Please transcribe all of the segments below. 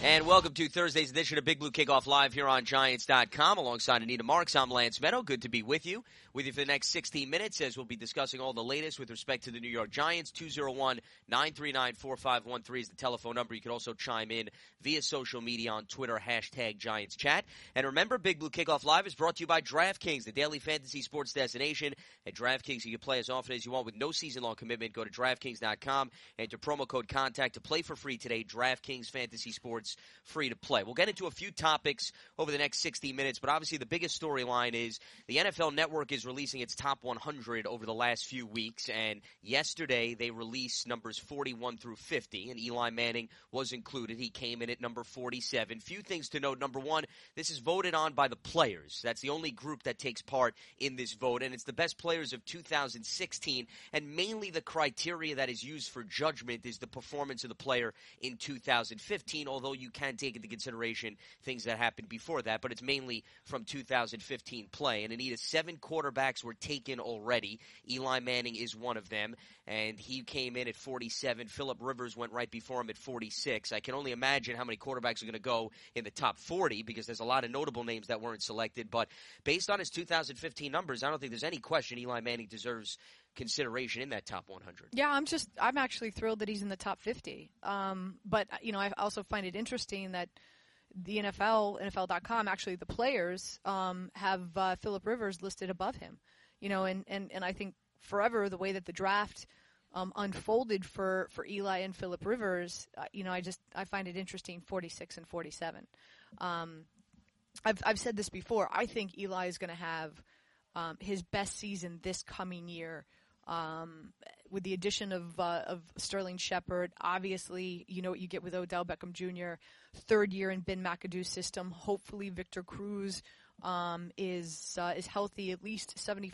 And welcome to Thursday's edition of Big Blue Kickoff Live here on Giants.com. Alongside Anita Marks, I'm Lance Meadow. Good to be with you for the next 16 minutes as we'll be discussing all the latest with respect to the New York Giants. 201-939-4513 is the telephone number. You can also chime in via social media on Twitter, #GiantsChat. And remember, Big Blue Kickoff Live is brought to you by DraftKings, the daily fantasy sports destination. At DraftKings, you can play as often as you want with no season-long commitment. Go to DraftKings.com, enter promo code CONTACT to play for free today. DraftKings Fantasy Sports, free to play. We'll get into a few topics over the next 60 minutes, but obviously the biggest storyline is the NFL Network is releasing its top 100 over the last few weeks, and yesterday they released numbers 41 through 50, and Eli Manning was included. He came in at number 47. Few things to note. Number one, this is voted on by the players. That's the only group that takes part in this vote, and it's the best players of 2016, and mainly the criteria that is used for judgment is the performance of the player in 2015, although you can take into consideration things that happened before that, but it's mainly from 2015 play. And Anita, 7 quarterbacks were taken already. Eli Manning is one of them, and he came in at 47. Phillip Rivers went right before him at 46. I can only imagine how many quarterbacks are going to go in the top 40 because there's a lot of notable names that weren't selected, but based on his 2015 numbers, I don't think there's any question Eli Manning deserves consideration in that top 100. Yeah, I'm actually thrilled that he's in the top 50. But I also find it interesting that the NFL.com, actually the players, have Phillip Rivers listed above him. And I think forever the way that the draft unfolded for Eli and Phillip Rivers, I find it interesting, 46 and 47. I've said this before. I think Eli is going to have his best season this coming year. With the addition of Sterling Shepard, obviously, you know what you get with Odell Beckham Jr., third year in Ben McAdoo's system. Hopefully Victor Cruz is healthy, at least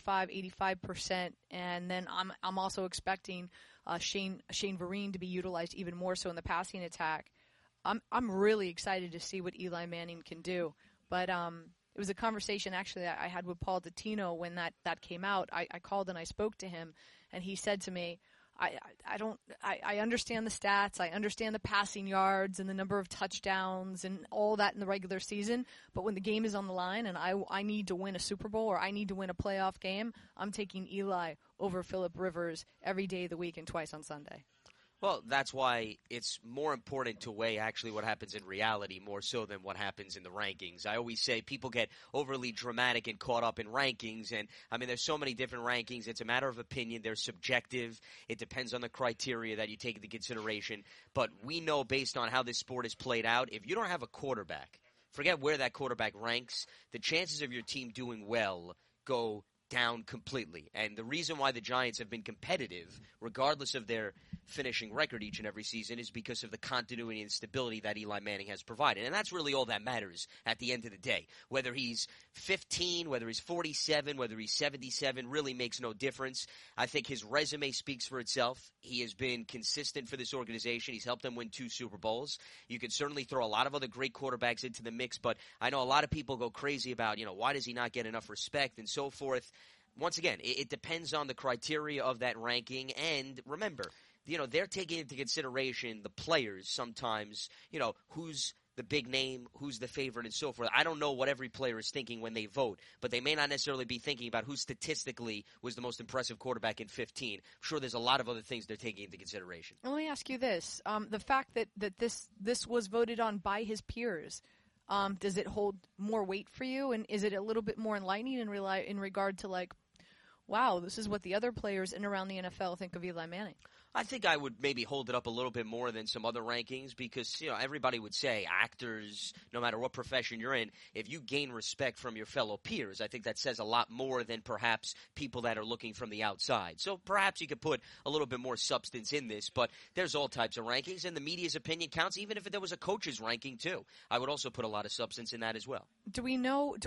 75-85%. And then I'm also expecting Shane Vereen to be utilized even more so in the passing attack. I'm really excited to see what Eli Manning can do. But it was a conversation actually I had with Paul Dottino when that came out. I called and I spoke to him, and he said to me, I understand the stats, I understand the passing yards and the number of touchdowns and all that in the regular season, but when the game is on the line and I need to win a Super Bowl or I need to win a playoff game, I'm taking Eli over Phillip Rivers every day of the week and twice on Sunday. Well, that's why it's more important to weigh actually what happens in reality more so than what happens in the rankings. I always say people get overly dramatic and caught up in rankings, and I mean there's so many different rankings. It's a matter of opinion. They're subjective. It depends on the criteria that you take into consideration. But we know based on how this sport is played out, if you don't have a quarterback, forget where that quarterback ranks, the chances of your team doing well go down completely. And the reason why the Giants have been competitive, regardless of their finishing record each and every season, is because of the continuity and stability that Eli Manning has provided. And that's really all that matters at the end of the day. Whether he's 15, whether he's 47, whether he's 77, really makes no difference. I think his resume speaks for itself. He has been consistent for this organization. He's helped them win 2 Super Bowls. You could certainly throw a lot of other great quarterbacks into the mix, but I know a lot of people go crazy about, why does he not get enough respect and so forth. Once again, it depends on the criteria of that ranking. And remember, they're taking into consideration the players sometimes, who's the big name, who's the favorite, and so forth. I don't know what every player is thinking when they vote, but they may not necessarily be thinking about who statistically was the most impressive quarterback in 15. I'm sure there's a lot of other things they're taking into consideration. Let me ask you this. The fact that this was voted on by his peers, does it hold more weight for you? And is it a little bit more enlightening in regard to wow, this is what the other players in around the NFL think of Eli Manning? I think I would maybe hold it up a little bit more than some other rankings because, everybody would say actors, no matter what profession you're in, if you gain respect from your fellow peers, I think that says a lot more than perhaps people that are looking from the outside. So perhaps you could put a little bit more substance in this, but there's all types of rankings, and the media's opinion counts, even if there was a coach's ranking too. I would also put a lot of substance in that as well. Do we know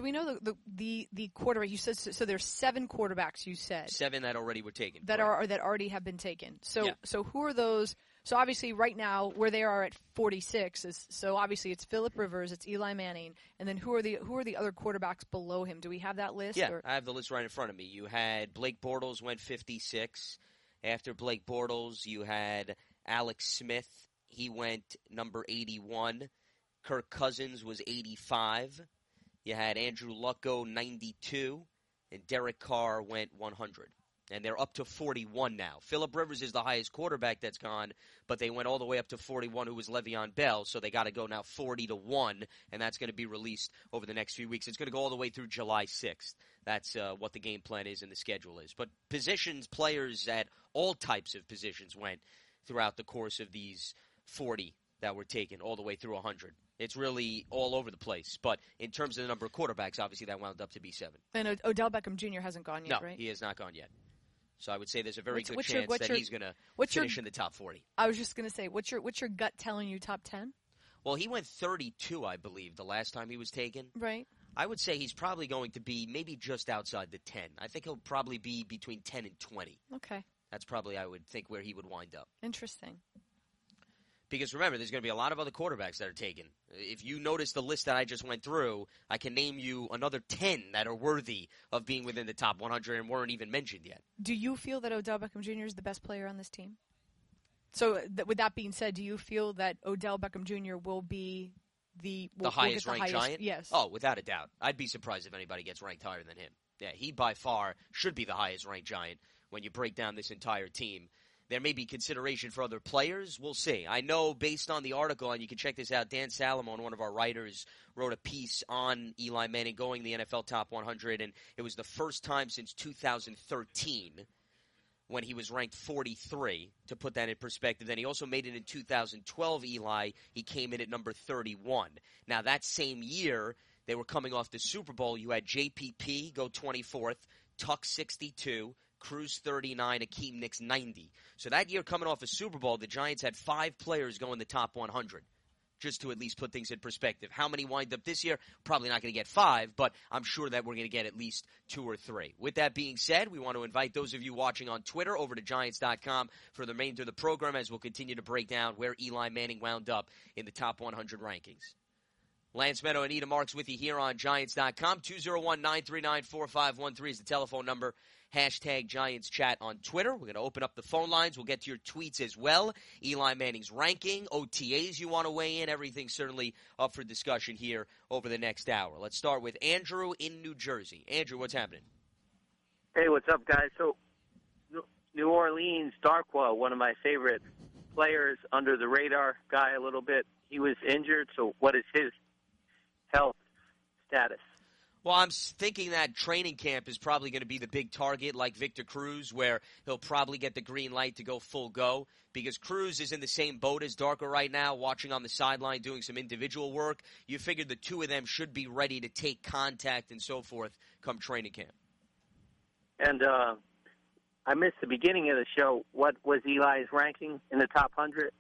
the quarterback? You said so. There's 7 quarterbacks. You said 7 that already were taken. That already have been taken. So. Yeah. So who are those? So obviously right now where they are at 46 so obviously it's Phillip Rivers, it's Eli Manning, and then who are the other quarterbacks below him? Do we have that list? Yeah, I have the list right in front of me. You had Blake Bortles went 56. After Blake Bortles, you had Alex Smith. He went number 81. Kirk Cousins was 85. You had Andrew Luck go 92, and Derek Carr went 100. And they're up to 41 now. Phillip Rivers is the highest quarterback that's gone, but they went all the way up to 41, who was Le'Veon Bell, so they got to go now 40-1, and that's going to be released over the next few weeks. It's going to go all the way through July 6th. That's what the game plan is and the schedule is. But positions, players at all types of positions went throughout the course of these 40 that were taken all the way through 100. It's really all over the place. But in terms of the number of quarterbacks, obviously that wound up to be 7. And Odell Beckham Jr. hasn't gone yet, no, right? He has not gone yet. So I would say there's a very good what's chance your, that he's going to finish in the top 40. I was just going to say, what's your gut telling you top 10? Well, he went 32, I believe, the last time he was taken. Right. I would say he's probably going to be maybe just outside the 10. I think he'll probably be between 10 and 20. Okay. That's probably, I would think, where he would wind up. Interesting. Because remember, there's going to be a lot of other quarterbacks that are taken. If you notice the list that I just went through, I can name you another 10 that are worthy of being within the top 100 and weren't even mentioned yet. Do you feel that Odell Beckham Jr. is the best player on this team? So with that being said, do you feel that Odell Beckham Jr. will be the highest ranked Giant? Yes. Oh, without a doubt. I'd be surprised if anybody gets ranked higher than him. Yeah, he by far should be the highest ranked Giant when you break down this entire team. There may be consideration for other players. We'll see. I know based on the article, and you can check this out, Dan Salomon, one of our writers, wrote a piece on Eli Manning going the NFL Top 100, and it was the first time since 2013 when he was ranked 43, to put that in perspective. Then he also made it in 2012, Eli. He came in at number 31. Now, that same year, they were coming off the Super Bowl. You had JPP go 24th, Tuck 62, Cruz 39, Akeem Nicks 90. So that year coming off a Super Bowl, the Giants had 5 players go in the top 100, just to at least put things in perspective. How many wind up this year? Probably not going to get 5, but I'm sure that we're going to get at least 2 or 3. With that being said, we want to invite those of you watching on Twitter over to Giants.com for the remainder of the program as we'll continue to break down where Eli Manning wound up in the top 100 rankings. Lance Meadow and Anita Marks with you here on Giants.com. 201-939-4513 is the telephone number. Hashtag Giants Chat on Twitter. We're going to open up the phone lines. We'll get to your tweets as well. Eli Manning's ranking, OTAs you want to weigh in. Everything certainly up for discussion here over the next hour. Let's start with Andrew in New Jersey. Andrew, what's happening? Hey, what's up, guys? So, New Orleans, Darkwa, one of my favorite players, under the radar guy a little bit. He was injured, so what is his health status? Well, I'm thinking that training camp is probably going to be the big target, like Victor Cruz, where he'll probably get the green light to go full go, because Cruz is in the same boat as Darko right now, watching on the sideline, doing some individual work. You figured the two of them should be ready to take contact and so forth come training camp. And I missed the beginning of the show. What was Eli's ranking in the top 100?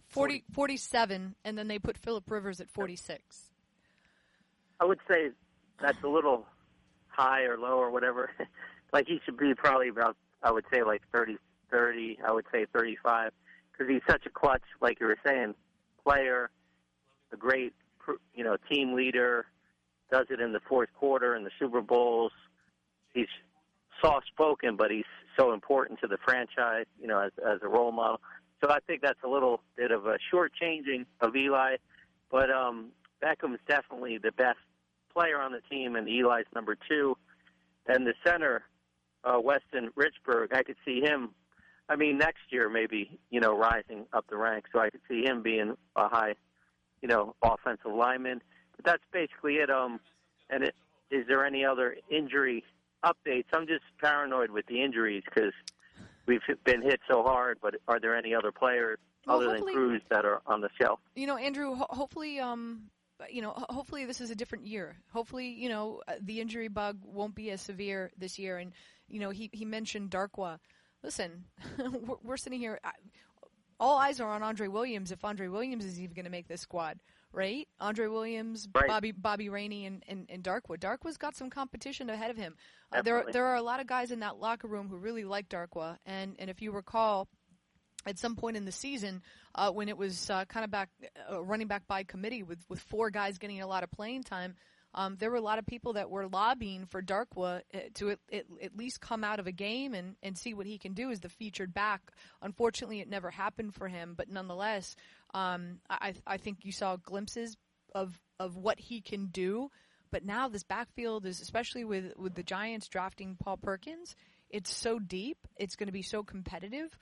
47, and then they put Phillip Rivers at 46. I would say that's a little high or low or whatever. Like, he should be probably about, I would say, like 30, I would say 35, because he's such a clutch, like you were saying, player, a great, team leader, does it in the fourth quarter in the Super Bowls. He's soft-spoken, but he's so important to the franchise, as a role model. So I think that's a little bit of a shortchanging of Eli, but Beckham's definitely the best player on the team, and Eli's number 2. And the center, Weston Richburg, I could see him, next year maybe, rising up the ranks. So I could see him being a high, offensive lineman. But that's basically it. Is there any other injury updates? I'm just paranoid with the injuries because we've been hit so hard, but are there any other players other than Cruz that are on the shelf? Andrew, hopefully hopefully this is a different year. Hopefully, the injury bug won't be as severe this year. And, he mentioned Darkwa. Listen, we're sitting here. All eyes are on Andre Williams, if Andre Williams is even going to make this squad, right? Andre Williams, right. Bobby Rainey, and Darkwa. Darkwa's got some competition ahead of him. There are a lot of guys in that locker room who really like Darkwa. And if you recall, at some point in the season, when it was kind of running back by committee with 4 guys getting a lot of playing time, there were a lot of people that were lobbying for Darkwa to at least come out of a game and see what he can do as the featured back. Unfortunately, it never happened for him, but nonetheless, I think you saw glimpses of what he can do. But now this backfield is, especially with the Giants drafting Paul Perkins, it's so deep. It's going to be so competitive.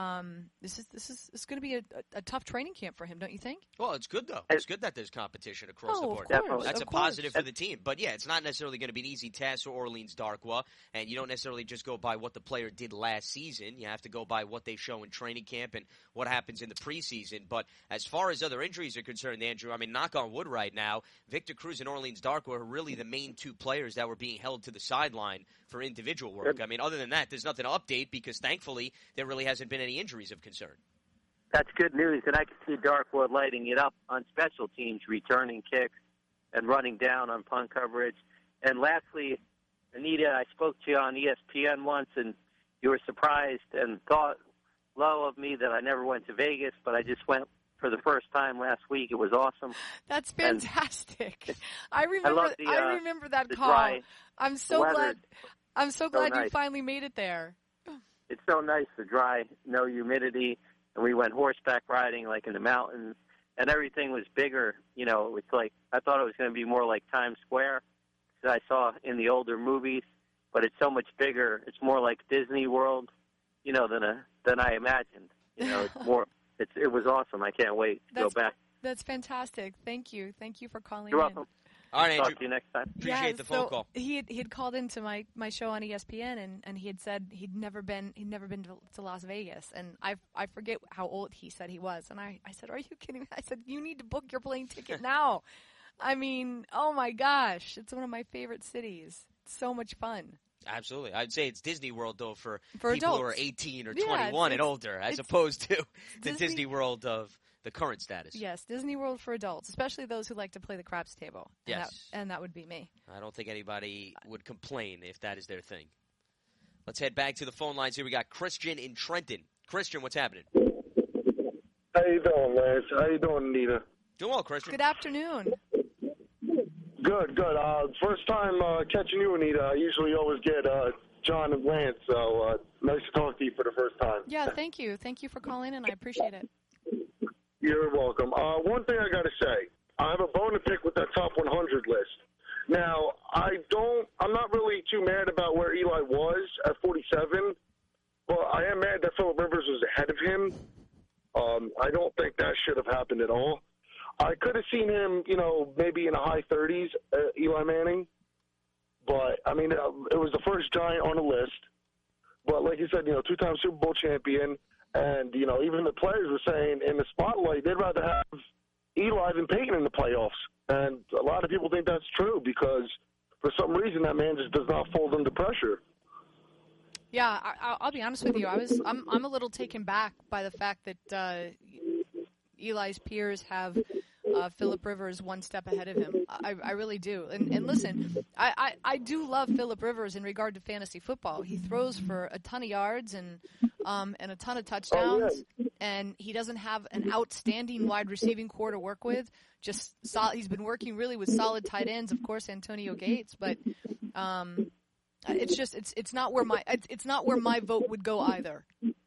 This is going to be a tough training camp for him, don't you think? Well, it's good, though. It's good that there's competition across the board. Definitely. That's a positive for the team. But, yeah, it's not necessarily going to be an easy task for Orleans Darkwa, and you don't necessarily just go by what the player did last season. You have to go by what they show in training camp and what happens in the preseason. But as far as other injuries are concerned, Andrew, I mean, knock on wood right now, Victor Cruz and Orleans Darkwa are really the main two players that were being held to the sideline for individual work. I mean, other than that, there's nothing to update because, thankfully, there really hasn't been any injuries of concern. That's good news, and I can see Darkwood lighting it up on special teams, returning kicks and running down on punt coverage. And lastly, Anita, I spoke to you on ESPN once, and you were surprised and thought low of me that I never went to Vegas, but I just went for the first time last week. It was awesome. That's fantastic. I remember that call. Dry, I'm so glad. I'm so glad nice. You finally made it there. It's so nice, the dry, no humidity, and we went horseback riding like in the mountains, and everything was bigger. You know, it's like I thought it was going to be more like Times Square that I saw in the older movies, but it's so much bigger. It's more like Disney World, you know, than I imagined. You know, it's more. It was awesome. I can't wait to go back. That's fantastic. Thank you. Thank you for calling You're in. welcome. All right, Andrew. Talk to you next time. Appreciate the phone call. He had called into my show on ESPN and he had said he'd never been to Las Vegas, and I forget how old he said he was, and I said, are you kidding me? I said, you need to book your plane ticket now. I mean, oh my gosh, it's one of my favorite cities. It's so much fun. Absolutely. I'd say it's Disney World, though, for people adults. who are 18 or 21 and older, as opposed to the Disney World of the current status. Yes, Disney World for adults, especially those who like to play the craps table. Yes. And that would be me. I don't think anybody would complain if that is their thing. Let's head back to the phone lines here. We got Christian in Trenton. Christian, what's happening? How you doing, Lance? How you doing, Anita? Doing well, Christian. Good afternoon. Good. First time catching you, Anita. I usually always get John and Lance, so nice to talk to you for the first time. Yeah, thank you. Thank you for calling, and I appreciate it. You're welcome. One thing I got to say, I have a bone to pick with that top 100 list. Now, I'm not really too mad about where Eli was at 47, but I am mad that Phillip Rivers was ahead of him. I don't think that should have happened at all. I could have seen him, you know, maybe in the high 30s, Eli Manning. But, I mean, it was the first Giant on the list. But like you said, you know, two-time Super Bowl champion. And, you know, even the players were saying in the spotlight they'd rather have Eli than Peyton in the playoffs. And a lot of people think that's true because for some reason that man just does not fold under pressure. Yeah, I'll be honest with you. I'm a little taken back by the fact that Eli's peers have Phillip Rivers one step ahead of him. I really do. And listen, I do love Phillip Rivers in regard to fantasy football. He throws for a ton of yards and a ton of touchdowns, and he doesn't have an outstanding wide receiving core to work with. Just he's been working really with solid tight ends, of course, Antonio Gates, but it's not where my vote would go either.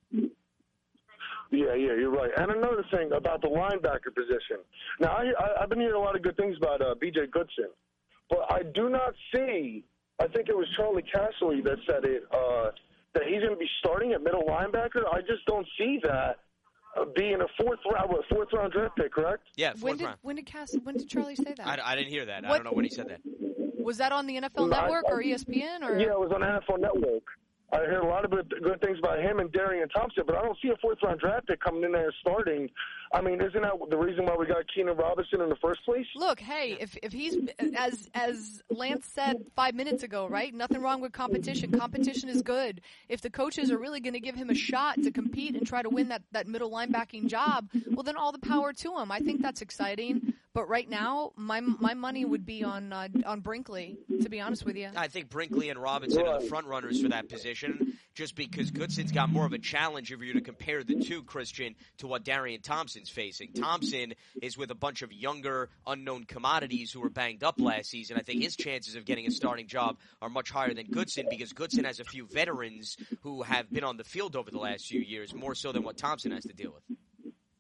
Yeah, you're right. And another thing about the linebacker position. Now, I've been hearing a lot of good things about B.J. Goodson, but I do not see, I think it was Charlie Casserly that said it, that he's going to be starting at middle linebacker. I just don't see that being a fourth round draft pick, correct? Yeah, fourth round. When did Charlie say that? I didn't hear that. I don't know when he said that. Was that on the NFL Network or ESPN? Or? Yeah, it was on NFL Network. I heard a lot of good things about him and Darian Thompson, but I don't see a fourth-round draft pick coming in there starting. I mean, isn't that the reason why we got Keenan Robinson in the first place? Look, hey, if he's as Lance said 5 minutes ago, right? Nothing wrong with competition. Competition is good. If the coaches are really going to give him a shot to compete and try to win that middle linebacking job, well, then all the power to him. I think that's exciting. But right now, my money would be on Brinkley, to be honest with you. I think Brinkley and Robinson are the front runners for that position, just because Goodson's got more of a challenge if you're to compare the two, Christian, to what Darian Thompson's facing. Thompson is with a bunch of younger, unknown commodities who were banged up last season. I think his chances of getting a starting job are much higher than Goodson because Goodson has a few veterans who have been on the field over the last few years, more so than what Thompson has to deal with.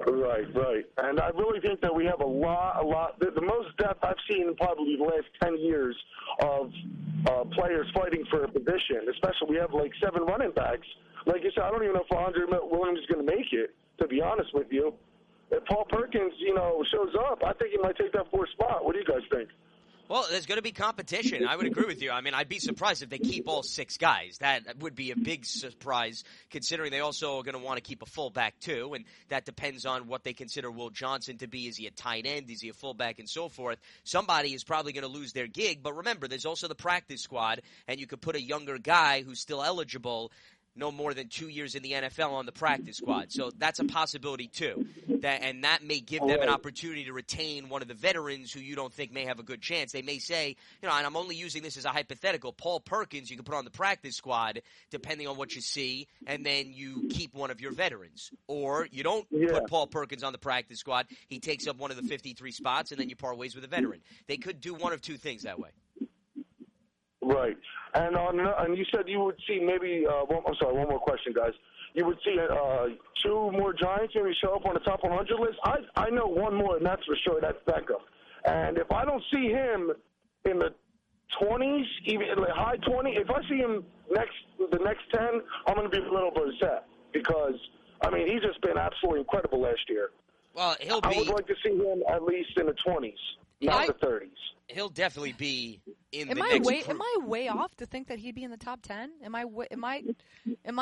Right. And I really think that we have a lot. The most depth I've seen in probably the last 10 years of players fighting for a position, especially we have like 7 running backs. Like you said, I don't even know if Andre Williams is going to make it, to be honest with you. If Paul Perkins, shows up, I think he might take that 4th spot. What do you guys think? Well, there's going to be competition. I would agree with you. I mean, I'd be surprised if they keep all 6 guys. That would be a big surprise, considering they also are going to want to keep a fullback too, and that depends on what they consider Will Johnson to be. Is he a tight end? Is he a fullback? And so forth. Somebody is probably going to lose their gig, but remember, there's also the practice squad, and you could put a younger guy who's still eligible, no more than 2 years in the NFL, on the practice squad. So that's a possibility too. And that may give them an opportunity to retain one of the veterans who you don't think may have a good chance. They may say, and I'm only using this as a hypothetical, Paul Perkins you can put on the practice squad depending on what you see, and then you keep one of your veterans. Or you don't put Paul Perkins on the practice squad. He takes up one of the 53 spots, and then you part ways with a veteran. They could do one of 2 things that way. Right. And you said you would see maybe one more question, guys. You would see 2 more Giants maybe show up on the top 100 list. I know one more, and that's for sure. That's Beckham. And if I don't see him in the 20s, even like high 20s, if I see him the next 10, I'm going to be a little bit upset because, he's just been absolutely incredible last year. Well, I would like to see him at least in the 20s, not the 30s. He'll definitely be in am the I next. Am I way off to think that he'd be in the top 10? Am I No. Am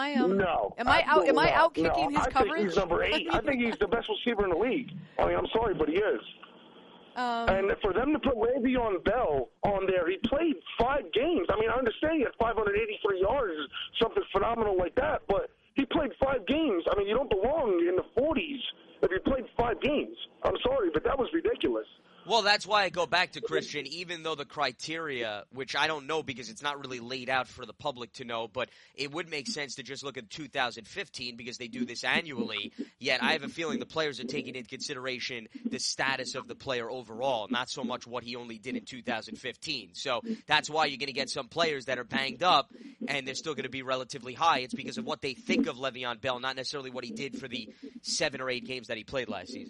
I out kicking his coverage? I think he's number 8. I think he's the best receiver in the league. I'm sorry, but he is. And for them to put Le'Veon Bell on there, he played 5 games. I understand he had 583 yards, something phenomenal like that, but he played 5 games. You don't belong in the 40s if you played 5 games. I'm sorry, but that was ridiculous. Well, that's why I go back to Christian, even though the criteria, which I don't know because it's not really laid out for the public to know, but it would make sense to just look at 2015 because they do this annually. Yet I have a feeling the players are taking into consideration the status of the player overall, not so much what he only did in 2015. So that's why you're going to get some players that are banged up and they're still going to be relatively high. It's because of what they think of Le'Veon Bell, not necessarily what he did for the 7 or 8 games that he played last season.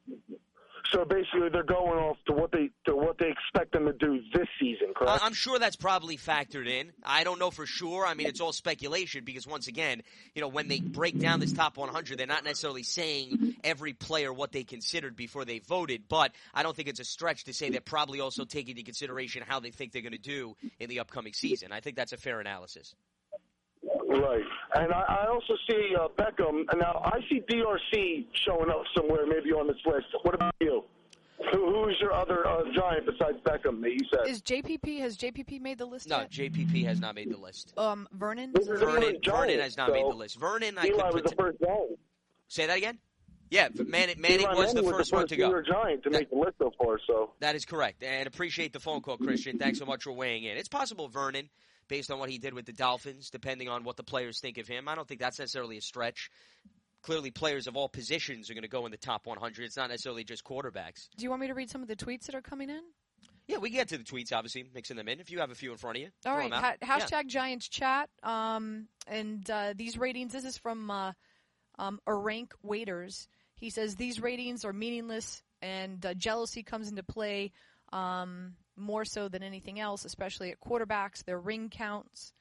So basically, they're going off to what they expect them to do this season, correct? I'm sure that's probably factored in. I don't know for sure. It's all speculation because once again, when they break down this top 100, they're not necessarily saying every player what they considered before they voted. But I don't think it's a stretch to say they're probably also taking into consideration how they think they're going to do in the upcoming season. I think that's a fair analysis. Right. And I also see Beckham. And now I see DRC showing up somewhere maybe on this list. What about you? Who's your other Giant besides Beckham that you said? Has JPP made the list No, yet? JPP has not made the list. Vernon? Vernon has not made the list. Vernon, I Eli could was the first Giant. Say that again? Yeah, Manning Eli was the Manning first one to go. Giant to make the list so far, so. That is correct. And appreciate the phone call, Christian. Thanks so much for weighing in. It's possible Vernon, based on what he did with the Dolphins, depending on what the players think of him. I don't think that's necessarily a stretch. Clearly, players of all positions are going to go in the top 100. It's not necessarily just quarterbacks. Do you want me to read some of the tweets that are coming in? Yeah, we can get to the tweets, obviously, mixing them in. If you have a few in front of you. All right. Hashtag Giants chat. And these ratings, this is from Arank Waiters. He says, these ratings are meaningless and jealousy comes into play more so than anything else, especially at quarterbacks, their ring counts.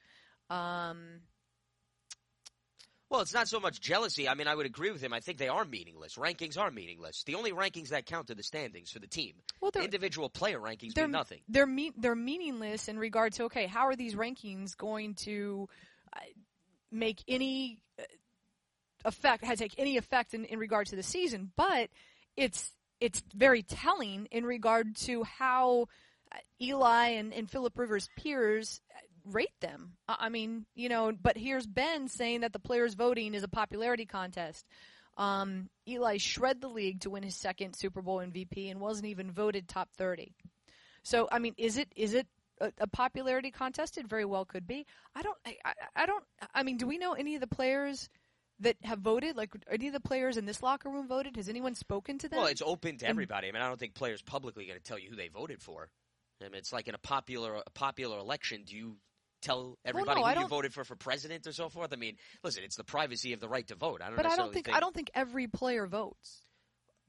Well, it's not so much jealousy. I would agree with him. I think they are meaningless. Rankings are meaningless. The only rankings that count are the standings for the team. Well, individual player rankings mean nothing. They're meaningless in regard to, okay, how are these rankings going to make any take any effect in regard to the season? But it's very telling in regard to how Eli and Phillip Rivers' peers rate them. But here's Ben saying that the players' voting is a popularity contest. Eli shred the league to win his 2nd Super Bowl MVP and wasn't even voted top 30. So, is it a popularity contest? It very well could be. Do we know any of the players that have voted? Like, are any of the players in this locker room voted? Has anyone spoken to them? Well, it's open to everybody. I don't think players publicly are going to tell you who they voted for. It's like in a popular election. Do you tell everybody who you voted for president or so forth? Listen, it's the privacy of the right to vote. I don't think every player votes.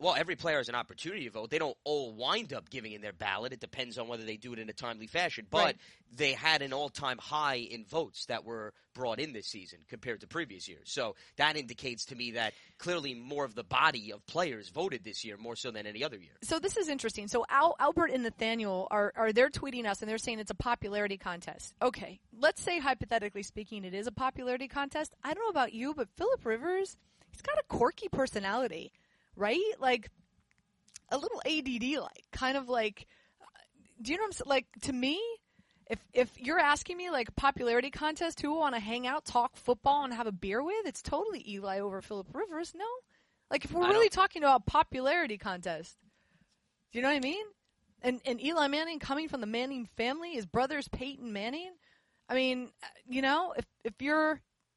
Well, every player has an opportunity to vote. They don't all wind up giving in their ballot. It depends on whether they do it in a timely fashion. But Right. they had an all-time high in votes that were brought in this season compared to previous years. So that indicates to me that clearly more of the body of players voted this year, more so than any other year. So this is interesting. So Albert and Nathaniel are they're tweeting us and they're saying it's a popularity contest. Okay, let's say hypothetically speaking it is a popularity contest. I don't know about you, but Phillip Rivers, he's got a quirky personality, right? Like a little ADD, like kind of like. Do you know what I'm saying? Like to me, if you're asking me like popularity contest, who I want to hang out, talk football, and have a beer with, it's totally Eli over Phillip Rivers. No, like if we're really talking about popularity contest, do you know what I mean? And Eli Manning coming from the Manning family, his brother's Peyton Manning. I mean, you know, if you're,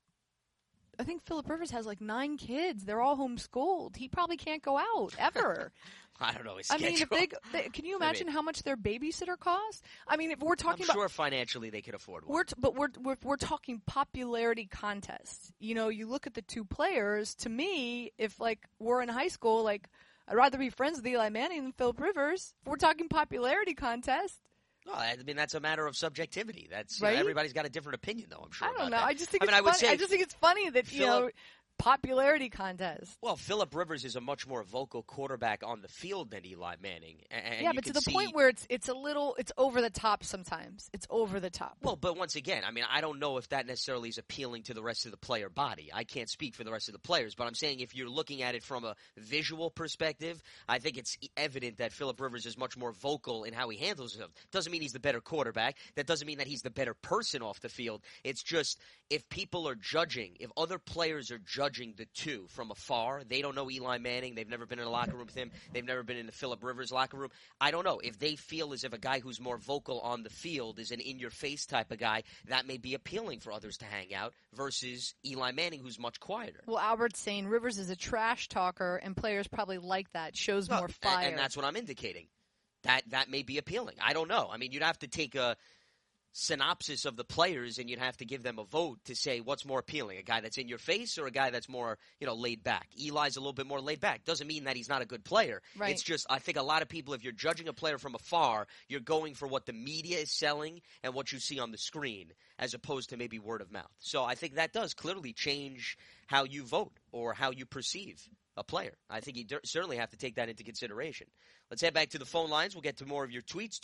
I think Phillip Rivers has like 9 kids. They're all homeschooled. He probably can't go out ever. I don't know his I schedule. mean, if can you imagine how much their babysitter costs? I mean, if we're talking I'm about, sure financially they could afford one. we're talking popularity contests. You know, you look at the two players. To me, if like we're in high school, like I'd rather be friends with Eli Manning than Phillip Rivers. If we're talking popularity contest. Well, I mean, that's a matter of subjectivity. That's right? Everybody's got a different opinion, though. I'm sure. I don't about know. that. I just think I would say I just think it's funny that popularity contest. Well, Phillip Rivers is a much more vocal quarterback on the field than Eli Manning. And yeah, but to the point where it's over the top sometimes. It's over the top. Well, but once again, I mean, I don't know if that necessarily is appealing to the rest of the player body. I can't speak for the rest of the players, but I'm saying if you're looking at it from a visual perspective, I think it's evident that Phillip Rivers is much more vocal in how he handles himself. Doesn't mean he's the better quarterback. That doesn't mean that he's the better person off the field. It's just if people are judging, if other players are judging the two from afar, they don't know Eli Manning, they've never been in a locker room with him, they've never been in the Phillip Rivers locker room. I don't know. If they feel as if a guy who's more vocal on the field is an in-your-face type of guy, that may be appealing for others to hang out versus Eli Manning, who's much quieter. Well, Albert's saying Rivers is a trash talker, and players probably like that. Shows more fire. And that's what I'm indicating. That may be appealing. I don't know. I mean, you'd have to take a synopsis of the players and you'd have to give them a vote to say what's more appealing, a guy that's in your face or a guy that's more, laid back. Eli's a little bit more laid back. Doesn't mean that he's not a good player. Right. It's just, I think a lot of people, if you're judging a player from afar, you're going for what the media is selling and what you see on the screen as opposed to maybe word of mouth. So I think that does clearly change how you vote or how you perceive a player. I think you certainly have to take that into consideration. Let's head back to the phone lines. We'll get to more of your tweets,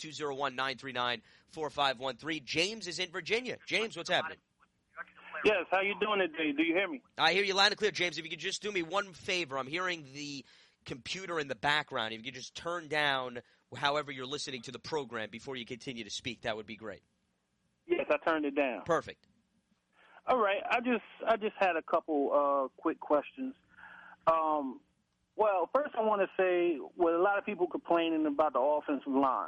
201-939-4513. James is in Virginia. James, what's happening? Yes, how you doing today? Do you hear me? I hear you loud and clear, James. If you could just do me one favor. I'm hearing the computer in the background. If you could just turn down however you're listening to the program before you continue to speak, that would be great. Yes, I turned it down. Perfect. All right, I just had a couple quick questions. Well, first I want to say, with a lot of people complaining about the offensive line,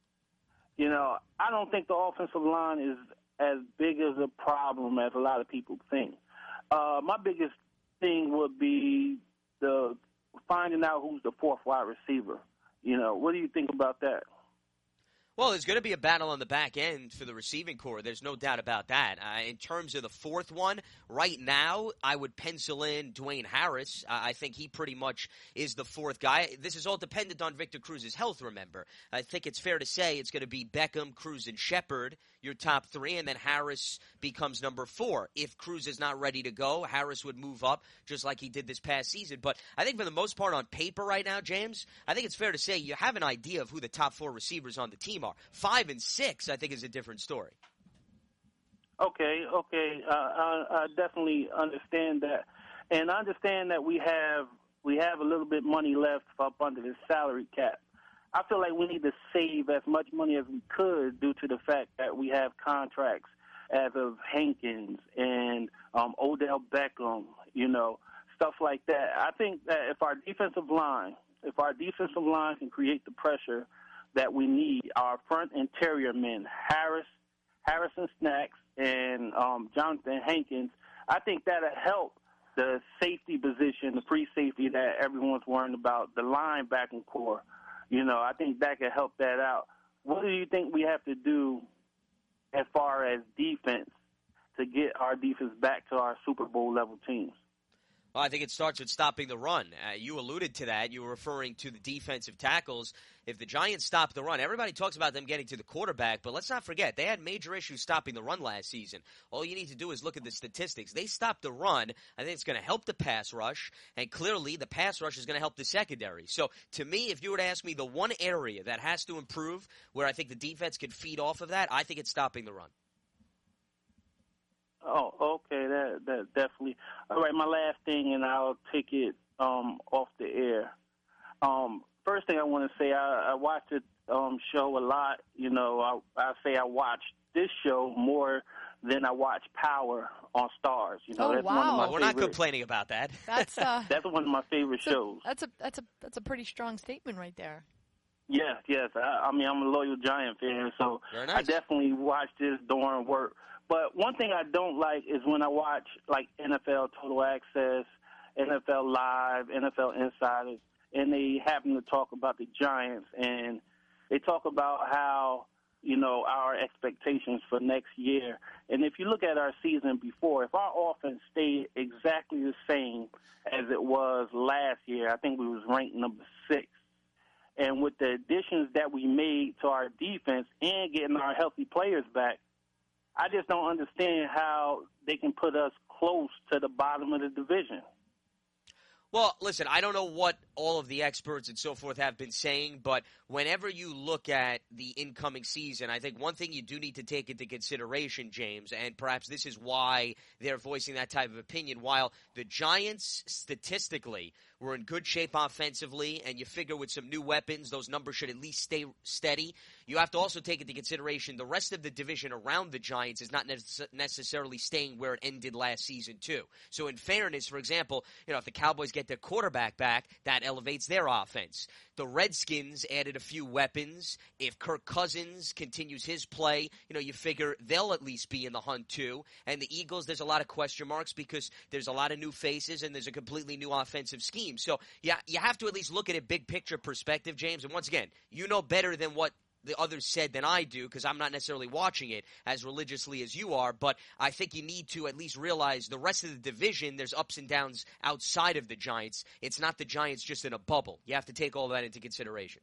I don't think the offensive line is as big as a problem as a lot of people think. My biggest thing would be the finding out who's the fourth wide receiver. What do you think about that? Well, there's going to be a battle on the back end for the receiving core. There's no doubt about that. In terms of the fourth one, right now, I would pencil in Dwayne Harris. I think he pretty much is the fourth guy. This is all dependent on Victor Cruz's health, remember. I think it's fair to say it's going to be Beckham, Cruz, and Shepard, your top three, and then Harris becomes number 4. If Cruz is not ready to go, Harris would move up just like he did this past season. But I think for the most part on paper right now, James, I think it's fair to say you have an idea of who the top 4 receivers on the team are. 5 and 6, I think, is a different story. Okay. I definitely understand that, and I understand that we have a little bit money left up under the salary cap. I feel like we need to save as much money as we could due to the fact that we have contracts as of Hankins and Odell Beckham, stuff like that. I think that if our defensive line can create the pressure that we need, our front interior men, Harrison Snacks and Jonathan Hankins, I think that'll help the safety position, the free safety that everyone's worrying about, the linebacking core. I think that could help that out. What do you think we have to do as far as defense to get our defense back to our Super Bowl level teams? Well, I think it starts with stopping the run. You alluded to that. You were referring to the defensive tackles. If the Giants stop the run, everybody talks about them getting to the quarterback, but let's not forget, they had major issues stopping the run last season. All you need to do is look at the statistics. They stopped the run. I think it's going to help the pass rush, and clearly the pass rush is going to help the secondary. So, to me, if you were to ask me the one area that has to improve, where I think the defense could feed off of that, I think it's stopping the run. Oh, okay, that definitely. All right, my last thing, and I'll take it off the air. First thing I want to say, I watch the show a lot. You know, I say I watch this show more than I watch Power on Stars. You know, Oh, that's wow. one of my We're not complaining about that. That's That's one of my favorite shows. that's a pretty strong statement right there. Yes. I mean, I'm a loyal Giant fan, so Very nice. I definitely watch this during work. But one thing I don't like is when I watch, like, NFL Total Access, NFL Live, NFL Insiders, and they happen to talk about the Giants, and they talk about how, you know, our expectations for next year. And if you look at our season before, if our offense stayed exactly the same as it was last year, I think we was ranked number 6. And with the additions that we made to our defense and getting our healthy players back, I just don't understand how they can put us close to the bottom of the division. Well, listen, I don't know what all of the experts and so forth have been saying, but whenever you look at the incoming season, I think one thing you do need to take into consideration, James, and perhaps this is why they're voicing that type of opinion, while the Giants statistically were in good shape offensively, and you figure with some new weapons, those numbers should at least stay steady, you have to also take into consideration the rest of the division around the Giants is not necessarily staying where it ended last season, too. So in fairness, for example, you know, if the Cowboys get their quarterback back, that elevates their offense. The Redskins added a few weapons. If Kirk Cousins continues his play, you know, you figure they'll at least be in the hunt too. And the Eagles, there's a lot of question marks because there's a lot of new faces and there's a completely new offensive scheme. So, yeah, you have to at least look at it big picture perspective, James. And once again, you know better than what the others said than I do because I'm not necessarily watching it as religiously as you are, but I think you need to at least realize the rest of the division, there's ups and downs outside of the Giants. It's not the Giants just in a bubble. You have to take all that into consideration.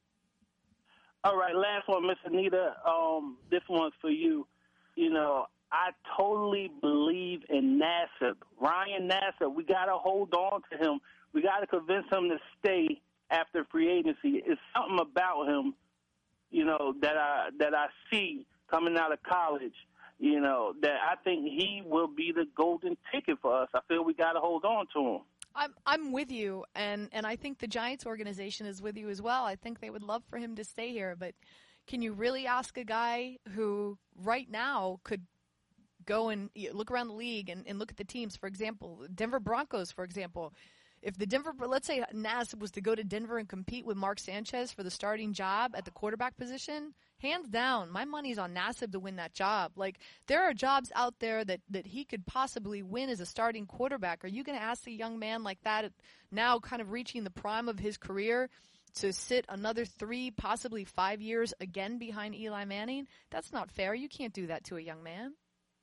All right, last one, Miss Anita. This one's for you. You know, I totally believe in Nassib. Ryan Nassib, we got to hold on to him. We got to convince him to stay after free agency. It's something about him, you know, that I see coming out of college, you know, that I think he will be the golden ticket for us. I feel we got to hold on to him. I'm with you, and I think the Giants organization is with you as well. I think they would love for him to stay here, but can you really ask a guy who right now could go and look around the league and look at the teams? For example, Denver Broncos, for example. If let's say Nassib was to go to Denver and compete with Mark Sanchez for the starting job at the quarterback position, hands down, my money's on Nassib to win that job. Like, there are jobs out there that he could possibly win as a starting quarterback. Are you going to ask a young man like that, now kind of reaching the prime of his career, to sit another 3, possibly 5 years again behind Eli Manning? That's not fair. You can't do that to a young man.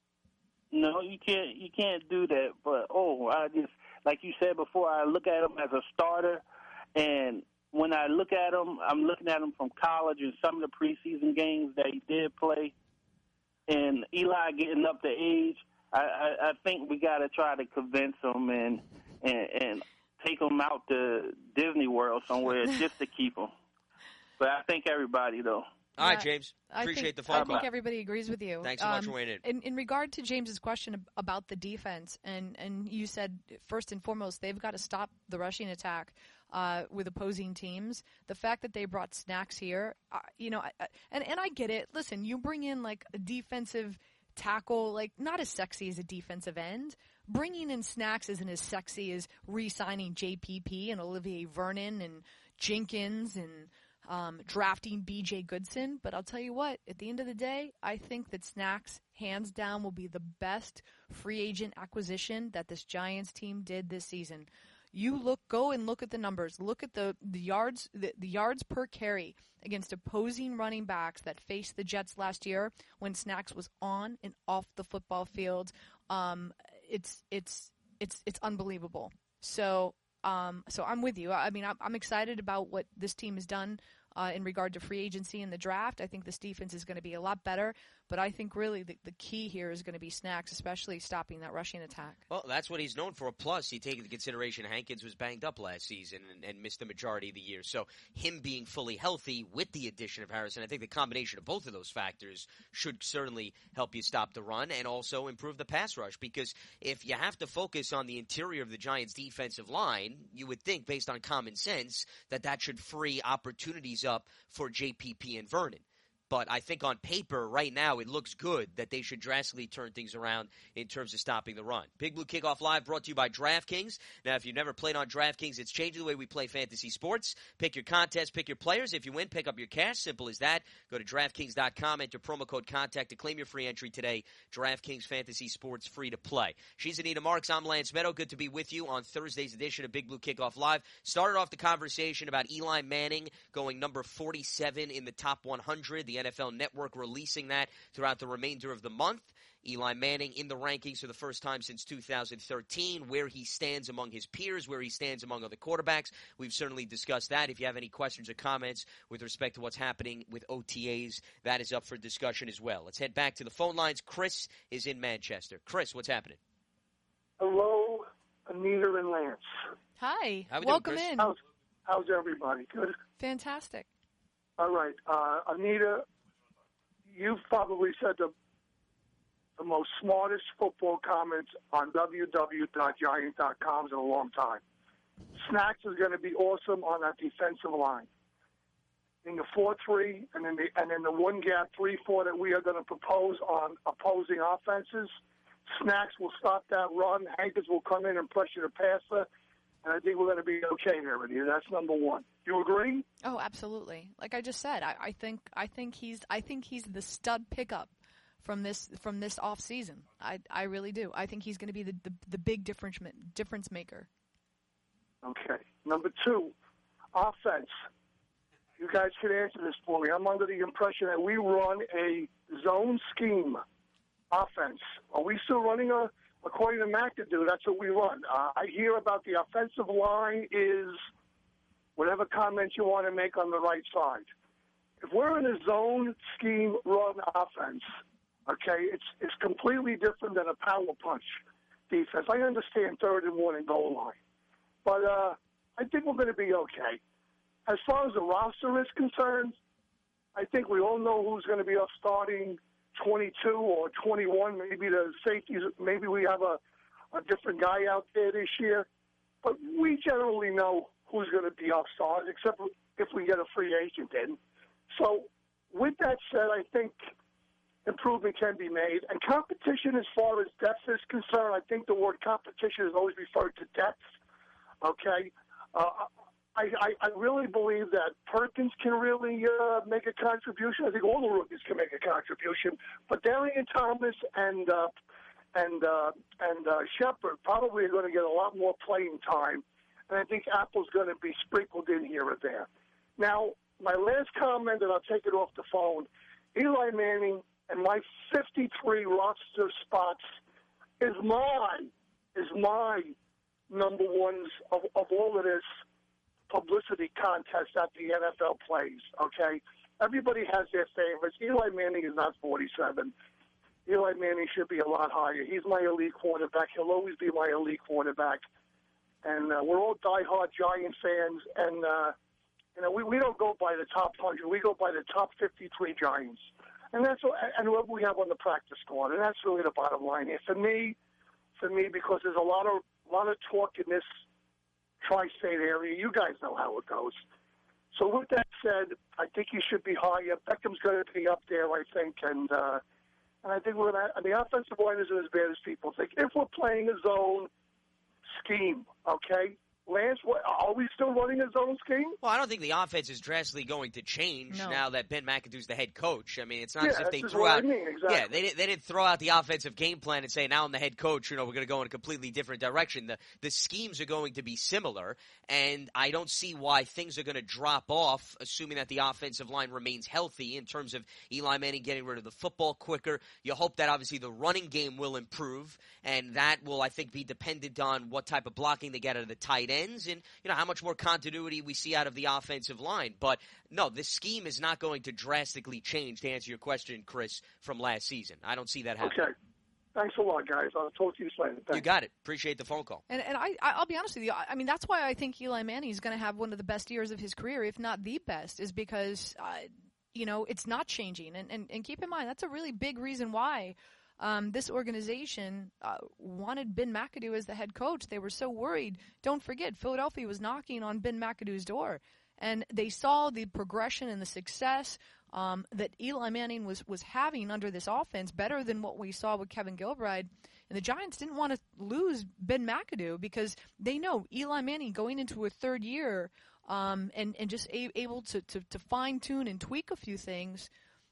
No, you can't do that. But, I just, like you said before, I look at him as a starter, and when I look at him, I'm looking at him from college and some of the preseason games that he did play. And Eli getting up to age, I think we got to try to convince him and take him out to Disney World somewhere just to keep him. But I think everybody, though. All right, James. Appreciate the phone call. I think everybody agrees with you. Thanks so much for weighing in. In regard to James's question about the defense, and you said first and foremost they've got to stop the rushing attack with opposing teams. The fact that they brought Snacks here, and I get it. Listen, you bring in like a defensive tackle, like not as sexy as a defensive end. Bringing in Snacks isn't as sexy as re-signing JPP and Olivier Vernon and Jenkins and drafting B.J. Goodson. But I'll tell you what, at the end of the day, I think that Snacks, hands down, will be the best free agent acquisition that this Giants team did this season. Go and look at the numbers. Look at the yards per carry against opposing running backs that faced the Jets last year when Snacks was on and off the football field. It's unbelievable. So I'm with you. I mean, I'm excited about what this team has done in regard to free agency and the draft. I think this defense is going to be a lot better, but I think really the key here is going to be Snacks, especially stopping that rushing attack. Well, that's what he's known for. Plus, you take into consideration Hankins was banged up last season and missed the majority of the year. So him being fully healthy with the addition of Harrison, I think the combination of both of those factors should certainly help you stop the run and also improve the pass rush. Because if you have to focus on the interior of the Giants' defensive line, you would think, based on common sense, that should free opportunities up for JPP and Vernon. But I think on paper right now it looks good that they should drastically turn things around in terms of stopping the run. Big Blue Kickoff Live brought to you by DraftKings. Now, if you've never played on DraftKings, it's changing the way we play fantasy sports. Pick your contest, pick your players. If you win, pick up your cash. Simple as that. Go to DraftKings.com, enter promo code CONTACT to claim your free entry today. DraftKings Fantasy Sports, free to play. She's Anita Marks. I'm Lance Meadow. Good to be with you on Thursday's edition of Big Blue Kickoff Live. Started off the conversation about Eli Manning going number 47 in the top 100. The NFL Network releasing that throughout the remainder of the month. Eli Manning in the rankings for the first time since 2013, where he stands among his peers, where he stands among other quarterbacks. We've certainly discussed that. If you have any questions or comments with respect to what's happening with OTAs, that is up for discussion as well. Let's head back to the phone lines. Chris is in Manchester. Chris, what's happening? Hello, Anita and Lance. Hi. How we Welcome doing, in. How's everybody? Good? Fantastic. All right. Anita, you've probably said the most smartest football comments on www.giant.com in a long time. Snacks is going to be awesome on that defensive line. In the 4-3 and in the one gap 3-4 that we are going to propose on opposing offenses, Snacks will stop that run. Hankins will come in and pressure the passer, and I think we're going to be okay there, Anita. That's number one. You agree? Oh, absolutely. Like I just said, I think he's the stud pickup from this off season. I really do. I think he's going to be the big difference maker. Okay. Number two, offense. You guys can answer this for me. I'm under the impression that we run a zone scheme offense. Are we still running according to McAdoo, that's what we run. I hear about the offensive line is whatever comments you want to make on the right side. If we're in a zone scheme run offense, okay, it's completely different than a power punch defense. I understand 3rd and 1 and goal line. But I think we're going to be okay. As far as the roster is concerned, I think we all know who's going to be our starting 22 or 21. Maybe the safeties, maybe we have a different guy out there this year. But we generally know who's going to be our stars, except if we get a free agent in. So with that said, I think improvement can be made. And competition as far as depth is concerned, I think the word competition is always referred to depth. Okay? I really believe that Perkins can really make a contribution. I think all the rookies can make a contribution. But Darian Thomas and Shepard probably are going to get a lot more playing time. And I think Apple's going to be sprinkled in here or there. Now, my last comment, and I'll take it off the phone, Eli Manning and my 53 roster spots is my number ones of all of this publicity contest that the NFL plays, okay? Everybody has their favorites. Eli Manning is not 47. Eli Manning should be a lot higher. He's my elite quarterback. He'll always be my elite quarterback. And we're all diehard Giant fans, and we don't go by the top 100. We go by the top 53 Giants. And that's what we have on the practice squad, and that's really the bottom line here. For me, because there's a lot of talk in this tri-state area. You guys know how it goes. So with that said, I think he should be higher. Beckham's going to be up there, I think, and I think we're going to. The offensive line isn't as bad as people think. If we're playing a zone scheme, okay, Lance, are we still running a zone scheme? Well, I don't think the offense is drastically going to change now that Ben McAdoo's the head coach. I mean, it's not as if they threw out. Exactly. Yeah, they didn't throw out the offensive game plan and say, now I'm the head coach. We're going to go in a completely different direction. The schemes are going to be similar, and I don't see why things are going to drop off, assuming that the offensive line remains healthy in terms of Eli Manning getting rid of the football quicker. You hope that obviously the running game will improve, and that will, I think, be dependent on what type of blocking they get out of the tight ends and how much more continuity we see out of the offensive line. But no, this scheme is not going to drastically change, to answer your question, Chris, from last season. I don't see that happening. Okay. Thanks a lot, guys. I'll talk to you later. Thanks. You got it. Appreciate the phone call. And I'll be honest with you. I mean, that's why I think Eli Manning is going to have one of the best years of his career, if not the best, is because, it's not changing. And keep in mind, that's a really big reason why this organization wanted Ben McAdoo as the head coach. They were so worried. Don't forget, Philadelphia was knocking on Ben McAdoo's door. And they saw the progression and the success that Eli Manning was having under this offense, better than what we saw with Kevin Gilbride. And the Giants didn't want to lose Ben McAdoo because they know Eli Manning going into a third year and just able to fine-tune and tweak a few things,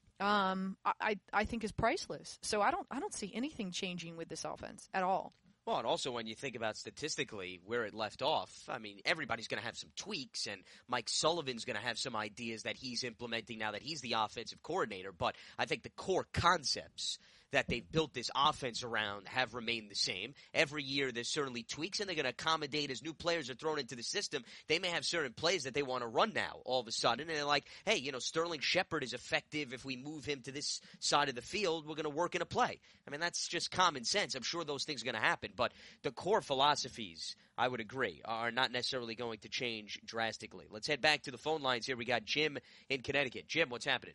I think is priceless. So I don't see anything changing with this offense at all. Well, and also when you think about statistically where it left off, I mean, everybody's going to have some tweaks, and Mike Sullivan's going to have some ideas that he's implementing now that he's the offensive coordinator. But I think the core concepts that they've built this offense around have remained the same. Every year there's certainly tweaks, and they're going to accommodate as new players are thrown into the system. They may have certain plays that they want to run now all of a sudden, and they're like, hey, Sterling Shepard is effective. If we move him to this side of the field, we're going to work in a play. I mean, that's just common sense. I'm sure those things are going to happen, but the core philosophies, I would agree, are not necessarily going to change drastically. Let's head back to the phone lines here. We got Jim in Connecticut. Jim, what's happening?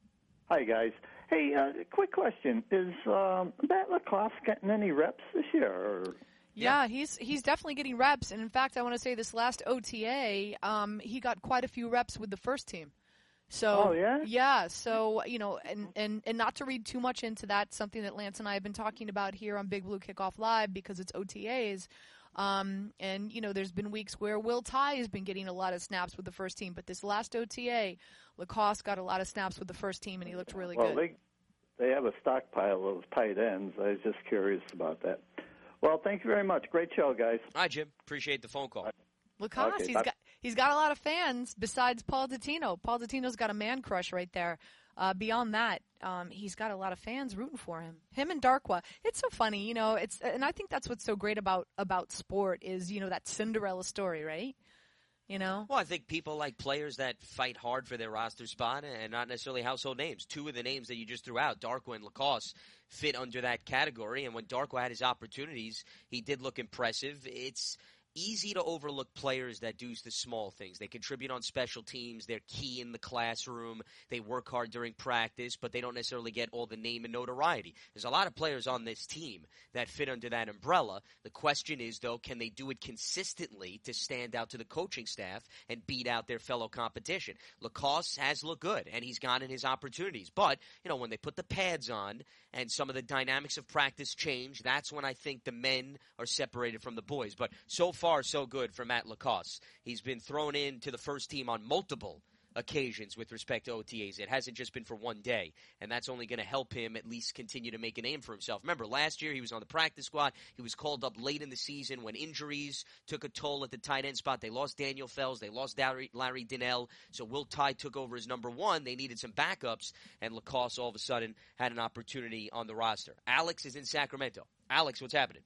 Hi, guys. Hey, quick question. Is Matt LaCosse getting any reps this year? Or? Yeah, he's definitely getting reps. And, in fact, I want to say this last OTA, he got quite a few reps with the first team. So, oh, yeah? Yeah, so, and not to read too much into that, something that Lance and I have been talking about here on Big Blue Kickoff Live because it's OTAs. And, there's been weeks where Will Tye has been getting a lot of snaps with the first team, but this last OTA, LaCosse got a lot of snaps with the first team, and he looked really good. Well, they have a stockpile of tight ends. I was just curious about that. Well, thank you very much. Great show, guys. Hi, Jim. Appreciate the phone call. LaCosse, okay, he's got a lot of fans besides Paul Dottino. Paul Dottino's got a man crush right there. Beyond that, he's got a lot of fans rooting for him. Him and Darkwa. It's so funny, and I think that's what's so great about sport is, that Cinderella story, right? Well, I think people like players that fight hard for their roster spot and not necessarily household names. Two of the names that you just threw out, Darkwa and LaCosse, fit under that category. And when Darkwa had his opportunities, he did look impressive. It's easy to overlook players that do the small things. They contribute on special teams. They're key in the classroom. They work hard during practice, but they don't necessarily get all the name and notoriety. There's a lot of players on this team that fit under that umbrella. The question is, though, can they do it consistently to stand out to the coaching staff and beat out their fellow competition? LaCosse has looked good, and he's gotten his opportunities. But, when they put the pads on and some of the dynamics of practice change, that's when I think the men are separated from the boys. But so far, so good for Matt LaCosse. He's been thrown into the first team on multiple occasions with respect to OTAs. It hasn't just been for one day, and that's only going to help him at least continue to make a name for himself. Remember, last year he was on the practice squad. He was called up late in the season when injuries took a toll at the tight end spot. They lost Daniel Fells. They lost Larry Donnell. So Will Tye took over as number one. They needed some backups, and LaCosse all of a sudden had an opportunity on the roster. Alex is in Sacramento. Alex, what's happening?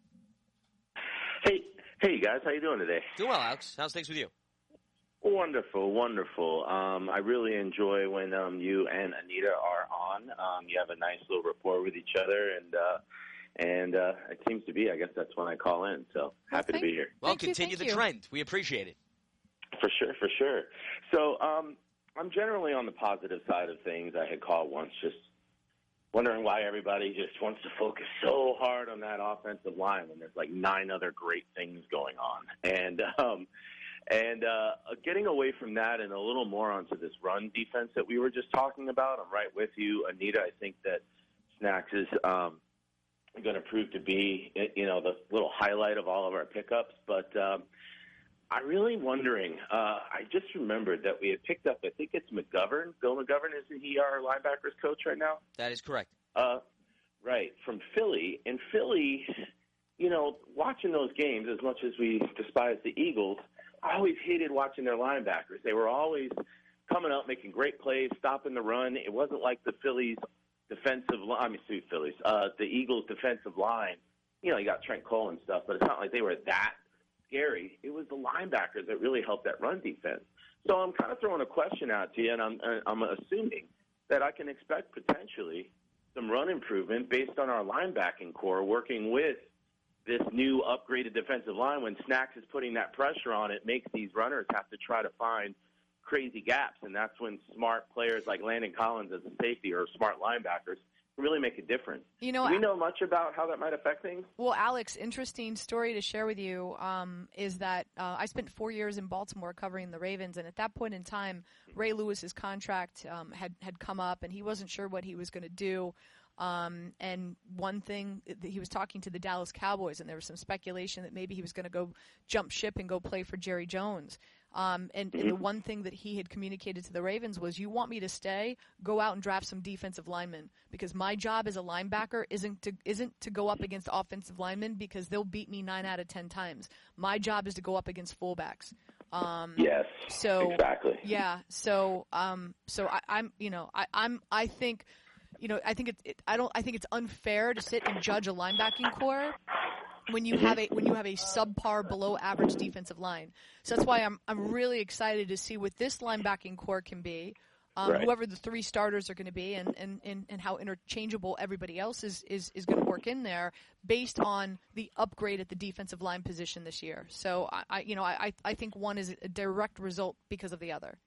Hey, guys. How you doing today? Doing well, Alex. How's things with you? Wonderful, wonderful. I really enjoy when you and Anita are on. You have a nice little rapport with each other, and it seems to be, I guess that's when I call in. So happy to be here. Well, continue the trend. We appreciate it. For sure. So I'm generally on the positive side of things. I had called once just wondering why everybody just wants to focus so hard on that offensive line when there's like 9 other great things going on. And getting away from that and a little more onto this run defense that we were just talking about, I'm right with you, Anita. I think that Snacks is going to prove to be, the little highlight of all of our pickups. But I'm really wondering. I just remembered that we had picked up, I think it's McGovern. Bill McGovern, isn't he our linebackers coach right now? That is correct. Right, from Philly. And Philly, you know, watching those games, as much as we despise the Eagles, I always hated watching their linebackers. They were always coming up, making great plays, stopping the run. It wasn't like the Phillies' defensive line. The Eagles' defensive line. You know, you got Trent Cole and stuff, but it's not like they were that scary. It was the linebackers that really helped that run defense. So I'm kind of throwing a question out to you, and I'm assuming that I can expect potentially some run improvement based on our linebacking core working with this new upgraded defensive line. When Snacks is putting that pressure on, it makes these runners have to try to find crazy gaps, and that's when smart players like Landon Collins as a safety or smart linebackers can really make a difference. You know, do we know much about how that might affect things? Well, Alex, interesting story to share with you is that I spent 4 years in Baltimore covering the Ravens, and at that point in time, Ray Lewis's contract had come up, and he wasn't sure what he was going to do. And one thing, he was talking to the Dallas Cowboys, and there was some speculation that maybe he was going to go jump ship and go play for Jerry Jones. And the one thing that he had communicated to the Ravens was, you want me to stay, go out and draft some defensive linemen, because my job as a linebacker isn't to go up against offensive linemen, because they'll beat me 9 out of 10 times. My job is to go up against fullbacks. Yes. So exactly. Yeah. So I think it's unfair to sit and judge a linebacking core when you have a subpar, below average defensive line. So that's why I'm really excited to see what this linebacking core can be, right. Whoever the 3 starters are going to be, and how interchangeable everybody else is going to work in there based on the upgrade at the defensive line position this year. So I think one is a direct result because of the other.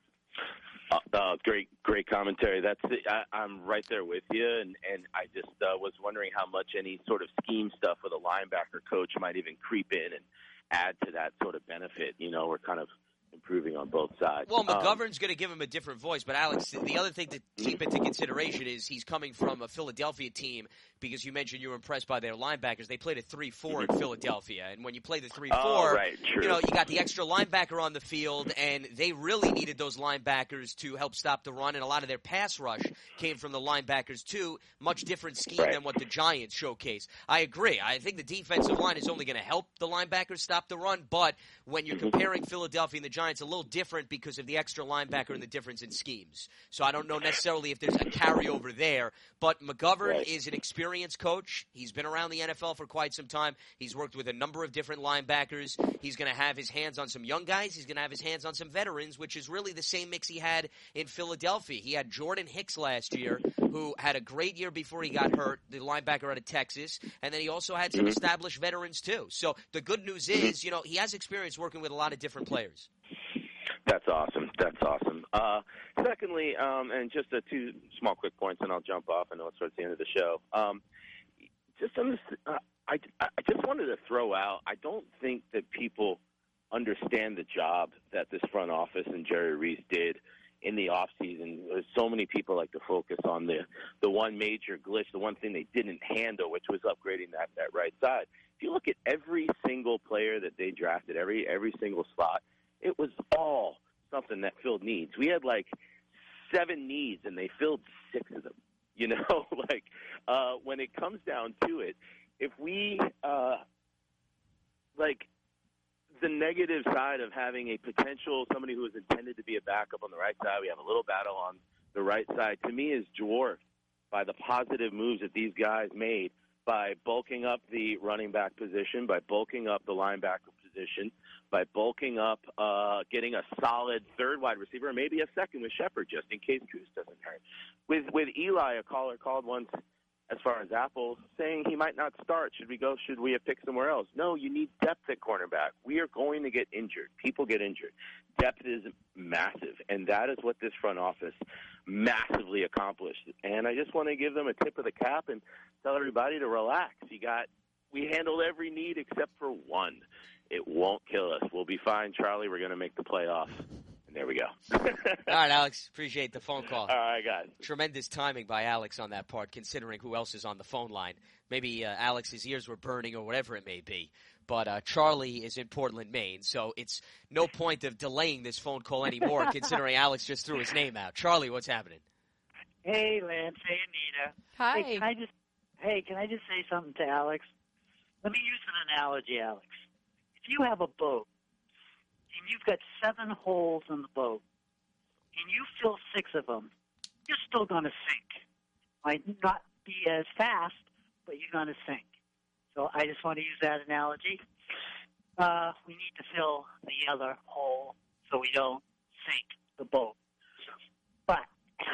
Great commentary. I'm right there with you, and I just was wondering how much any sort of scheme stuff with a linebacker coach might even creep in and add to that sort of benefit. You know, we're kind of improving on both sides. Well, McGovern's going to give him a different voice, but Alex, the other thing to keep into consideration is he's coming from a Philadelphia team, because you mentioned you were impressed by their linebackers. They played a 3-4 in Philadelphia, and when you play the 3-4, right, true. you know, you got the extra linebacker on the field, and they really needed those linebackers to help stop the run, and a lot of their pass rush came from the linebackers too. Much different scheme than what the Giants showcase. I agree. I think the defensive line is only going to help the linebackers stop the run, but when you're comparing Philadelphia and the Giants, a little different because of the extra linebacker and the difference in schemes. So I don't know necessarily if there's a carryover there, but McGovern is an experienced coach. He's been around the NFL for quite some time. He's worked with a number of different linebackers. He's going to have his hands on some young guys. He's going to have his hands on some veterans, which is really the same mix he had in Philadelphia. He had Jordan Hicks last year, who had a great year before he got hurt, the linebacker out of Texas, and then he also had some established veterans too. So the good news is, you know, he has experience working with a lot of different players. That's awesome. Secondly, and just 2 small quick points, and I'll jump off. I know it's towards the end of the show. I just wanted to throw out, I don't think that people understand the job that this front office and Jerry Reese did in the offseason. There's so many people like to focus on the one major glitch, the one thing they didn't handle, which was upgrading that right side. If you look at every single player that they drafted, every single slot, it was all something that filled needs. We had like 7 needs, and they filled 6 of them. You know, like when it comes down to it, if we the negative side of having a potential somebody who is intended to be a backup on the right side, we have a little battle on the right side, to me is dwarfed by the positive moves that these guys made by bulking up the running back position, by bulking up the linebacker position, by bulking up, getting a solid 3rd wide receiver, or maybe a 2nd with Shepard, just in case Coos doesn't hurt. With Eli, a caller called once, as far as Apple, saying he might not start. Should we have picked somewhere else? No, you need depth at cornerback. We are going to get injured. People get injured. Depth is massive, and that is what this front office massively accomplished. And I just want to give them a tip of the cap and tell everybody to relax. We handled every need except for one. It won't kill us. We'll be fine, Charlie. We're going to make the playoffs. And there we go. All right, Alex. Appreciate the phone call. All right, guys. Tremendous timing by Alex on that part, considering who else is on the phone line. Maybe Alex's ears were burning or whatever it may be. But Charlie is in Portland, Maine, so it's no point of delaying this phone call anymore, considering Alex just threw his name out. Charlie, what's happening? Hey, Lance. Hey, Anita. Hi. Hey, can I just say something to Alex? Let me use an analogy, Alex. If you have a boat and you've got 7 holes in the boat and you fill 6 of them, you're still going to sink. Might not be as fast, but you're going to sink. So I just want to use that analogy. We need to fill the other hole so we don't sink the boat. But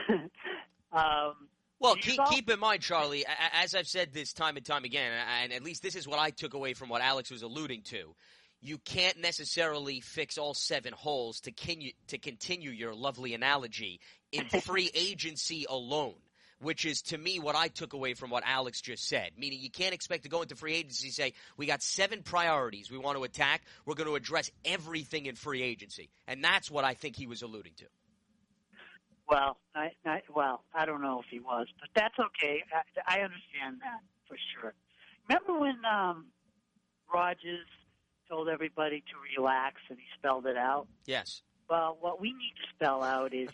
well, keep in mind, Charlie, as I've said this time and time again, and at least this is what I took away from what Alex was alluding to, you can't necessarily fix all 7 holes to continue your lovely analogy in free agency alone, which is, to me, what I took away from what Alex just said, meaning you can't expect to go into free agency and say, we got 7 priorities we want to attack, we're going to address everything in free agency. And that's what I think he was alluding to. Well, I don't know if he was, but that's okay. I understand that for sure. Remember when Rodgers told everybody to relax and he spelled it out? Yes. Well, what we need to spell out is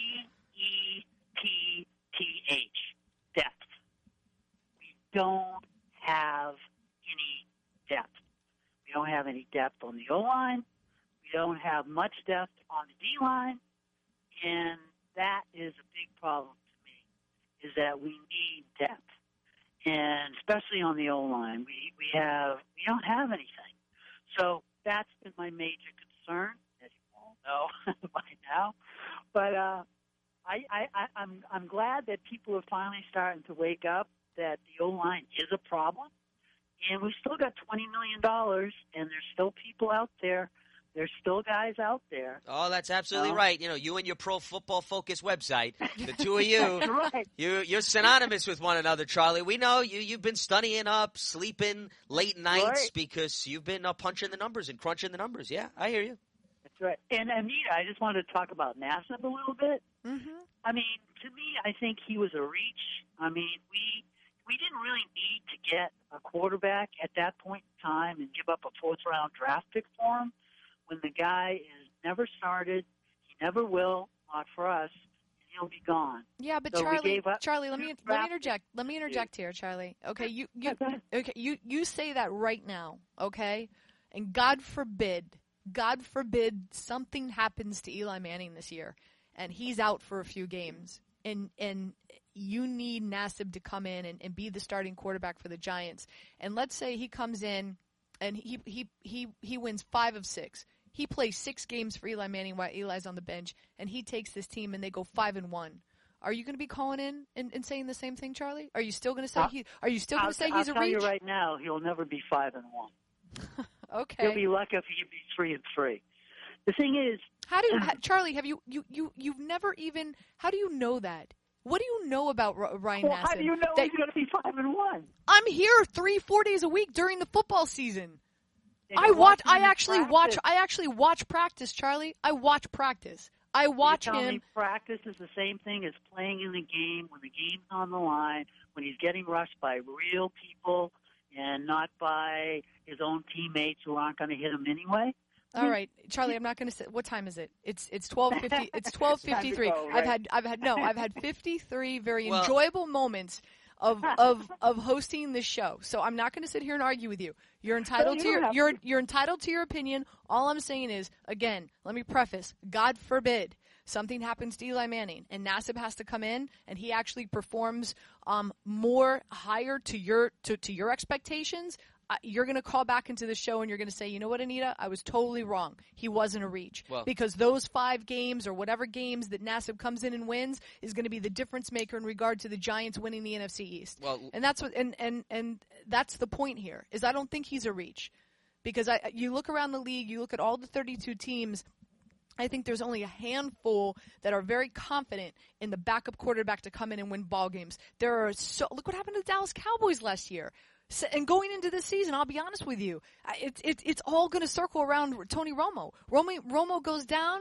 DEPTH, depth. We don't have any depth. We don't have any depth on the O-line. We don't have much depth on the D-line. And that is a big problem to me, is that we need depth. And especially on the O-line, we don't have anything. So that's been my major concern, as you all know by now. But I'm glad that people are finally starting to wake up that the O-line is a problem. And we've still got $20 million, and there's still people out there. There's still guys out there. Oh, that's absolutely right. You know, you and your Pro Football Focus website, the two of you, right. You're synonymous with one another, Charlie. We know you've been studying up, sleeping late nights because you've been punching the numbers and crunching the numbers. Yeah, I hear you. That's right. And Anita, I just wanted to talk about Nassib a little bit. Mm-hmm. I mean, to me, I think he was a reach. I mean, we didn't really need to get a quarterback at that point in time and give up a 4th-round draft pick for him when the guy is never started, he never will, not for us, and he'll be gone. Yeah, but so Charlie, let me interject. Let me interject here, Charlie. Okay, you say that right now, okay? And God forbid something happens to Eli Manning this year, and he's out for a few games, and you need Nassib to come in and be the starting quarterback for the Giants. And let's say he comes in and he wins 5 of 6. He plays 6 games for Eli Manning while Eli's on the bench, and he takes this team and they go 5-1. Are you going to be calling in and saying the same thing, Charlie? Are you still going to say he's a reach? I'll tell you right now, he'll never be 5-1. Okay. He'll be lucky if he can be 3-3. The thing is, Charlie? Have you've never even? How do you know that? What do you know about Ryan Nassib? How do you know he's going to be 5-1? I'm here 3-4 days a week during the football season. I actually watch practice, Charlie. I watch practice. I watch him. Me practice is the same thing as playing in the game when the game's on the line, when he's getting rushed by real people and not by his own teammates who aren't going to hit him anyway. All right, Charlie. I'm not going to say. What time is it? It's 12:50. It's 12:53. Right. I've had 53 very enjoyable moments of hosting this show. So I'm not going to sit here and argue with you. You're entitled you're entitled to your opinion. All I'm saying is, again, let me preface, God forbid something happens to Eli Manning and Nassib has to come in and he actually performs more higher to your expectations. You're going to call back into the show and you're going to say, you know what, Anita, I was totally wrong. He wasn't a reach. Because those 5 games or whatever games that Nassib comes in and wins is going to be the difference maker in regard to the Giants winning the NFC East. And that's what and that's the point here, is I don't think he's a reach. Because you look around the league, you look at all the 32 teams, I think there's only a handful that are very confident in the backup quarterback to come in and win ball games. Look what happened to the Dallas Cowboys last year. And going into this season, I'll be honest with you, it's all going to circle around Tony Romo. Romo goes down,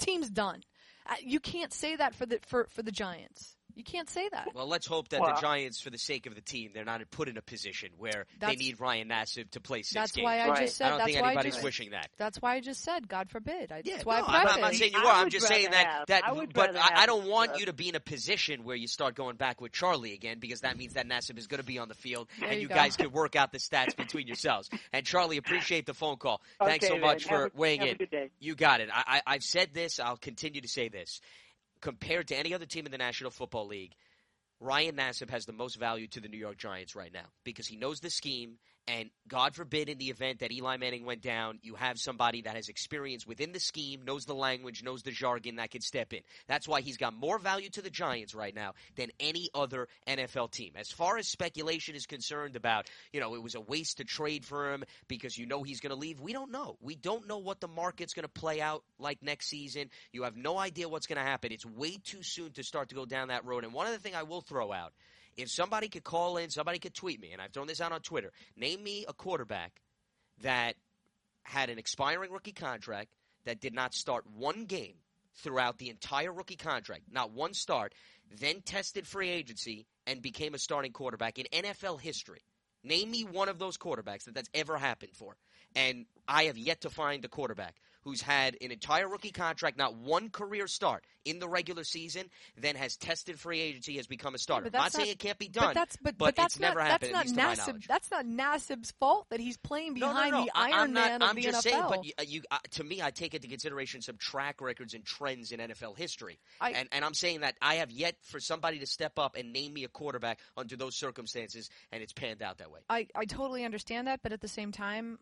team's done. You can't say that for the Giants. You can't say that. Well, let's hope that the Giants, for the sake of the team, they're not put in a position where they need Ryan Nassib to play 6 games. That's why I just said. I don't think anybody's wishing that. That's why I just said, God forbid. That's why I'm not saying you are. I'm just saying that. But I don't want you you to be in a position where you start going back with Charlie again, because that means that Nassib is going to be on the field, and you guys could work out the stats between yourselves. And Charlie, appreciate the phone call. Thanks so much for weighing in. You got it. I've said this. I'll continue to say this. Compared to any other team in the National Football League, Ryan Nassib has the most value to the New York Giants right now because he knows the scheme, and God forbid in the event that Eli Manning went down, you have somebody that has experience within the scheme, knows the language, knows the jargon that could step in. That's why he's got more value to the Giants right now than any other NFL team. As far as speculation is concerned about, it was a waste to trade for him because he's going to leave, we don't know. We don't know what the market's going to play out like next season. You have no idea what's going to happen. It's way too soon to start to go down that road. And one other thing I will throw out, if somebody could call in, somebody could tweet me, and I've thrown this out on Twitter, name me a quarterback that had an expiring rookie contract that did not start one game throughout the entire rookie contract, not one start, then tested free agency and became a starting quarterback in NFL history. Name me one of those quarterbacks that's ever happened for. And I have yet to find a quarterback who's had an entire rookie contract, not one career start in the regular season, then has tested free agency, has become a starter. I'm not saying it can't be done, but it's never happened, at least to my knowledge. That's not Nassib's fault that he's playing behind the Iron Man of the NFL. I'm just saying, but to me, I take into consideration some track records and trends in NFL history. And I'm saying that I have yet for somebody to step up and name me a quarterback under those circumstances, and it's panned out that way. I totally understand that, but at the same time,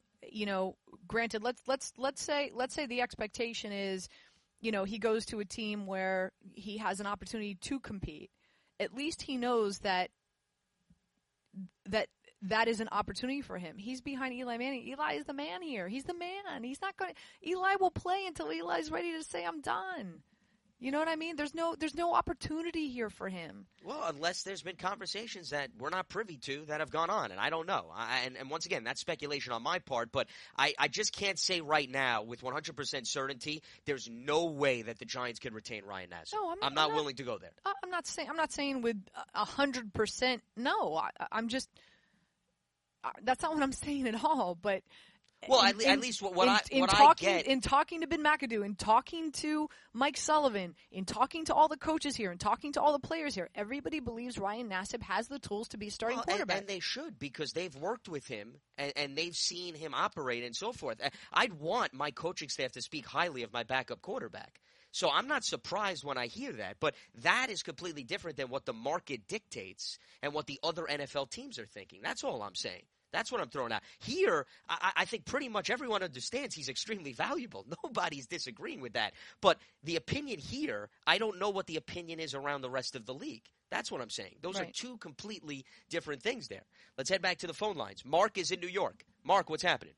granted, let's say the expectation is, he goes to a team where he has an opportunity to compete. At least he knows that is an opportunity for him. He's behind Eli Manning. Eli is the man here. He's the man. He's not going to. Eli will play until Eli's ready to say, I'm done. You know what I mean? There's no opportunity here for him. Well, unless there's been conversations that we're not privy to that have gone on, and I don't know. And once again, that's speculation on my part, but I just can't say right now with 100% certainty there's no way that the Giants can retain Ryan Nassib. No, I'm not willing to go there. I'm not saying with 100% no. I'm just that's not what I'm saying at all, but well, at least what I get. In talking to Ben McAdoo, in talking to Mike Sullivan, in talking to all the coaches here, in talking to all the players here, everybody believes Ryan Nassib has the tools to be a starting quarterback. And they should, because they've worked with him and they've seen him operate and so forth. I'd want my coaching staff to speak highly of my backup quarterback. So I'm not surprised when I hear that, but that is completely different than what the market dictates and what the other NFL teams are thinking. That's all I'm saying. That's what I'm throwing out. Here, I think pretty much everyone understands he's extremely valuable. Nobody's disagreeing with that. But the opinion here, I don't know what the opinion is around the rest of the league. That's what I'm saying. Those are two completely different things there. Let's head back to the phone lines. Mark is in New York. Mark, what's happening?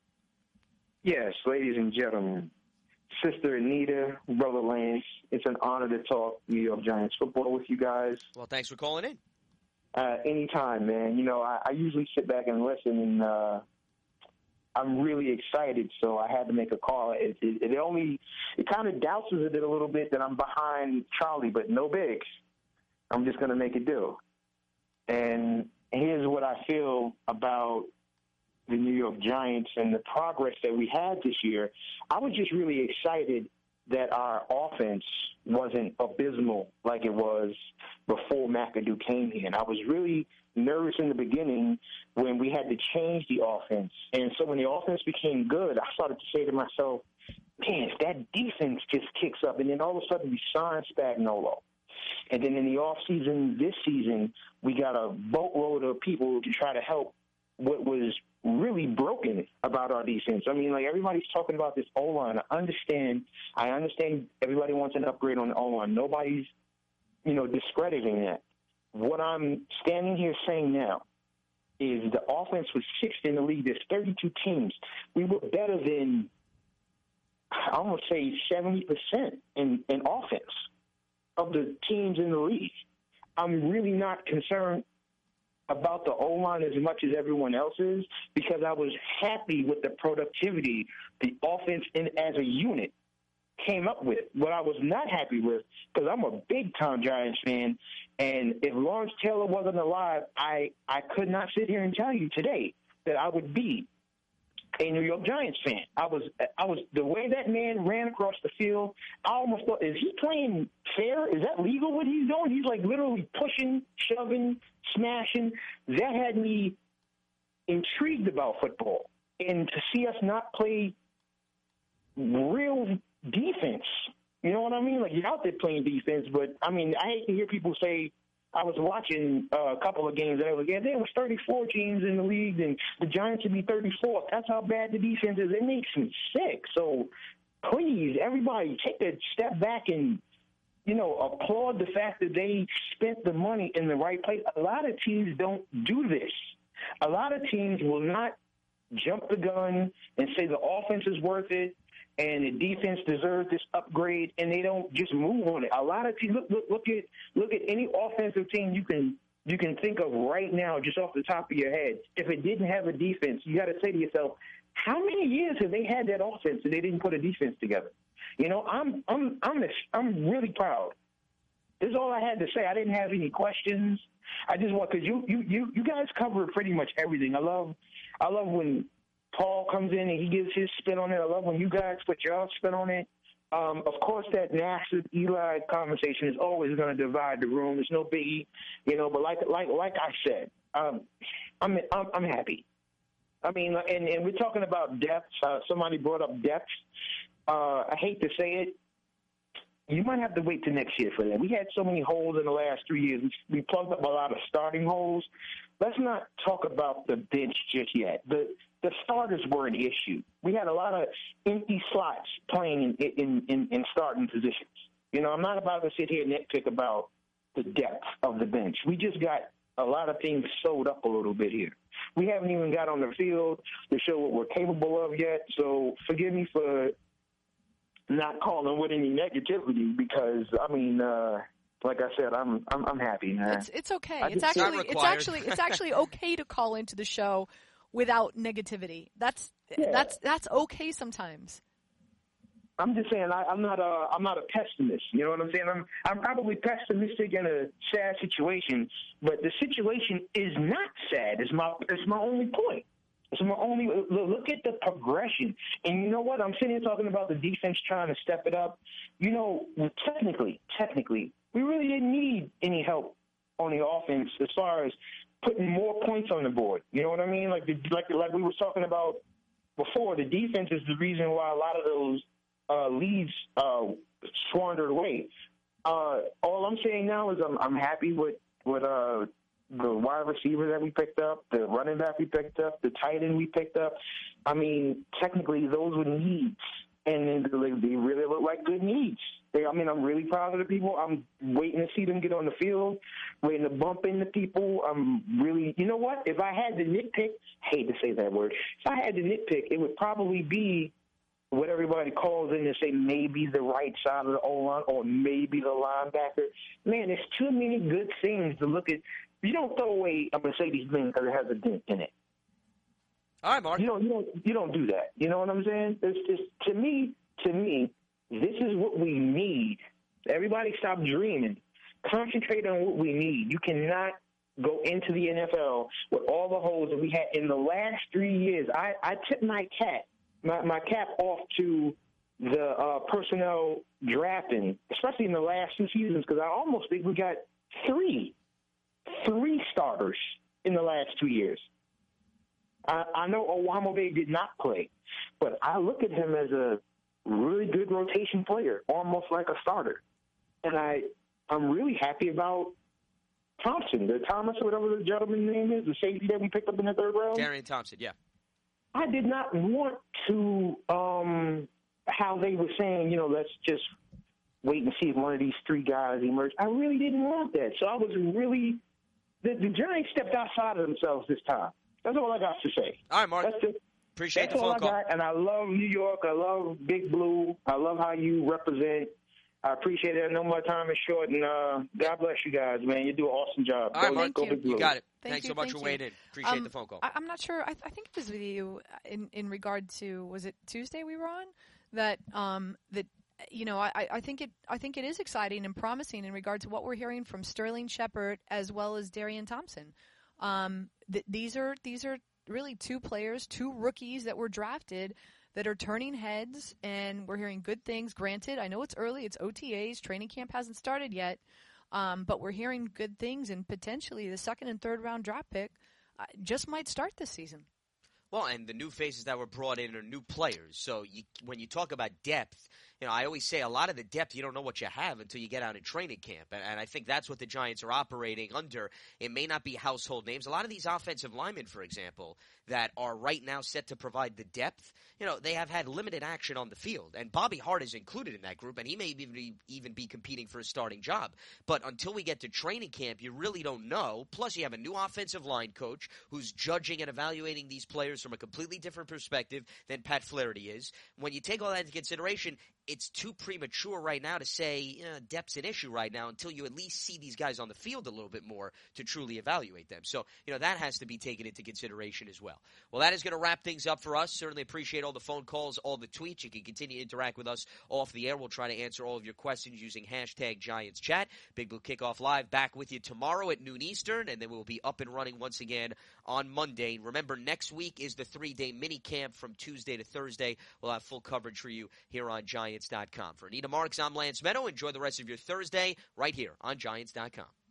Yes, ladies and gentlemen, Sister Anita, Brother Lance, it's an honor to talk New York Giants football with you guys. Well, thanks for calling in. Anytime, man. I usually sit back and listen, and I'm really excited, so I had to make a call. It kind of douses it a little bit that I'm behind Charlie, but no bigs. I'm just going to make it do. And here's what I feel about the New York Giants and the progress that we had this year. I was just really excited that our offense wasn't abysmal like it was before McAdoo came here. And I was really nervous in the beginning when we had to change the offense. And so when the offense became good, I started to say to myself, man, if that defense just kicks up, and then all of a sudden we signed Spagnuolo. And then in the offseason this season, we got a boatload of people to try to help what was really broken about our defense. I mean, like, everybody's talking about this O-line. I understand everybody wants an upgrade on the O-line. Nobody's, discrediting that. What I'm standing here saying now is the offense was sixth in the league. There's 32 teams. We were better than, I almost say, 70% in offense of the teams in the league. I'm really not concerned about the O-line as much as everyone else is, because I was happy with the productivity, the offense as a unit came up with, what I was not happy with, because I'm a big-time Giants fan, and if Lawrence Taylor wasn't alive, I could not sit here and tell you today that I would be a New York Giants fan. I was the way that man ran across the field, I almost thought, is he playing fair? Is that legal what he's doing? He's like literally pushing, shoving, smashing. That had me intrigued about football. And to see us not play real defense, you know what I mean? Like, you're out there playing defense, but, I mean, I hate to hear people say, I was watching a couple of games, and I was like, yeah, there was 34 teams in the league, and the Giants would be 34th. That's how bad the defense is. It makes me sick. So, please, everybody, take a step back and, you know, applaud the fact that they spent the money in the right place. A lot of teams don't do this. A lot of teams will not jump the gun and say the offense is worth it and the defense deserves this upgrade, and they don't just move on it. A lot of teams look at any offensive team you can think of right now, just off the top of your head. If it didn't have a defense, you got to say to yourself, how many years have they had that offense and they didn't put a defense together? You know, I'm really proud. This is all I had to say. I didn't have any questions. I just want, because you guys cover pretty much everything. I love when Paul comes in and he gives his spin on it. I love when you guys put your spin on it. Of course, that massive Eli conversation is always going to divide the room. There's no biggie, you know. But like I said, I'm happy. I mean, and we're talking about depth. Somebody brought up depth. I hate to say it. You might have to wait till next year for that. We had so many holes in the last 3 years. We plugged up a lot of starting holes. Let's not talk about the bench just yet. The starters were an issue. We had a lot of empty slots playing in starting positions. You know, I'm not about to sit here and nitpick about the depth of the bench. We just got a lot of things sewed up a little bit here. We haven't even got on the field to show what we're capable of yet, so forgive me for not calling with any negativity because, I mean, like I said, I'm happy, man. It's okay. It's actually okay to call into the show without negativity. That's okay sometimes. I'm just saying I'm not a pessimist. You know what I'm saying? I'm probably pessimistic in a sad situation, but the situation is not sad. It's my only point. It's my only look at the progression. And you know what? I'm sitting here talking about the defense trying to step it up. You know, technically, we really didn't need any help on the offense as far as putting more points on the board. You know what I mean? Like we were talking about before, the defense is the reason why a lot of those leads squandered away. All I'm saying now is I'm happy with the wide receiver that we picked up, the running back we picked up, the tight end we picked up. I mean, technically those were needs, and they really look like good needs. I'm really proud of the people. I'm waiting to see them get on the field, waiting to bump into people. I'm really, you know what? If I had to nitpick, I hate to say that word, if I had to nitpick, it would probably be what everybody calls in and say maybe the right side of the O-line or maybe the linebacker. Man, there's too many good things to look at. You don't throw away a Mercedes-Benz because it has a dent in it. All right, Mark. You don't do that. You know what I'm saying? It's to me, this is what we need. Everybody stop dreaming. Concentrate on what we need. You cannot go into the NFL with all the holes that we had in the last 3 years. I tip my cap off to the personnel drafting, especially in the last 2 seasons, because I almost think we got three starters in the last 2 years. I know Owamode did not play, but I look at him as a really good rotation player, almost like a starter. And I'm really happy about Thompson, Thomas, or whatever the gentleman's name is, the safety that we picked up in the third round. Darian Thompson, yeah. I did not want to, how they were saying, let's just wait and see if one of these three guys emerge. I really didn't want that. So I was really, the Giants stepped outside of themselves this time. That's all I got to say. All right, Mark. Appreciate the phone call. Got, and I love New York. I love Big Blue. I love how you represent. I appreciate it. I know my time is short, and God bless you guys, man. You do an awesome job. All right, Mark. You got it. Thank Thanks you, so much for waiting in. Appreciate the phone call. I'm not sure. I think it was with you in regard to, was it Tuesday we were on? That I think it is exciting and promising in regard to what we're hearing from Sterling Shepard as well as Darian Thompson. These are really two players, two rookies that were drafted that are turning heads, and we're hearing good things. Granted, I know it's early, it's OTAs, training camp hasn't started yet, but we're hearing good things, and potentially the second and third round draft pick just might start this season. Well, and the new faces that were brought in are new players. So when you talk about depth, I always say a lot of the depth, you don't know what you have until you get out in training camp. And I think that's what the Giants are operating under. It may not be household names. A lot of these offensive linemen, for example, that are right now set to provide the depth, they have had limited action on the field. And Bobby Hart is included in that group, and he may even be competing for a starting job. But until we get to training camp, you really don't know. Plus, you have a new offensive line coach who's judging and evaluating these players from a completely different perspective than Pat Flaherty is. When you take all that into consideration, it's too premature right now to say depth's an issue right now until you at least see these guys on the field a little bit more to truly evaluate them. So, that has to be taken into consideration as well. Well, that is going to wrap things up for us. Certainly appreciate all the phone calls, all the tweets. You can continue to interact with us off the air. We'll try to answer all of your questions using hashtag GiantsChat. Big Blue Kickoff Live back with you tomorrow at noon Eastern, and then we'll be up and running once again on Monday. Remember, next week is the 3-day mini camp from Tuesday to Thursday. We'll have full coverage for you here on Giants.com. For Anita Marks, I'm Lance Meadow. Enjoy the rest of your Thursday right here on Giants.com.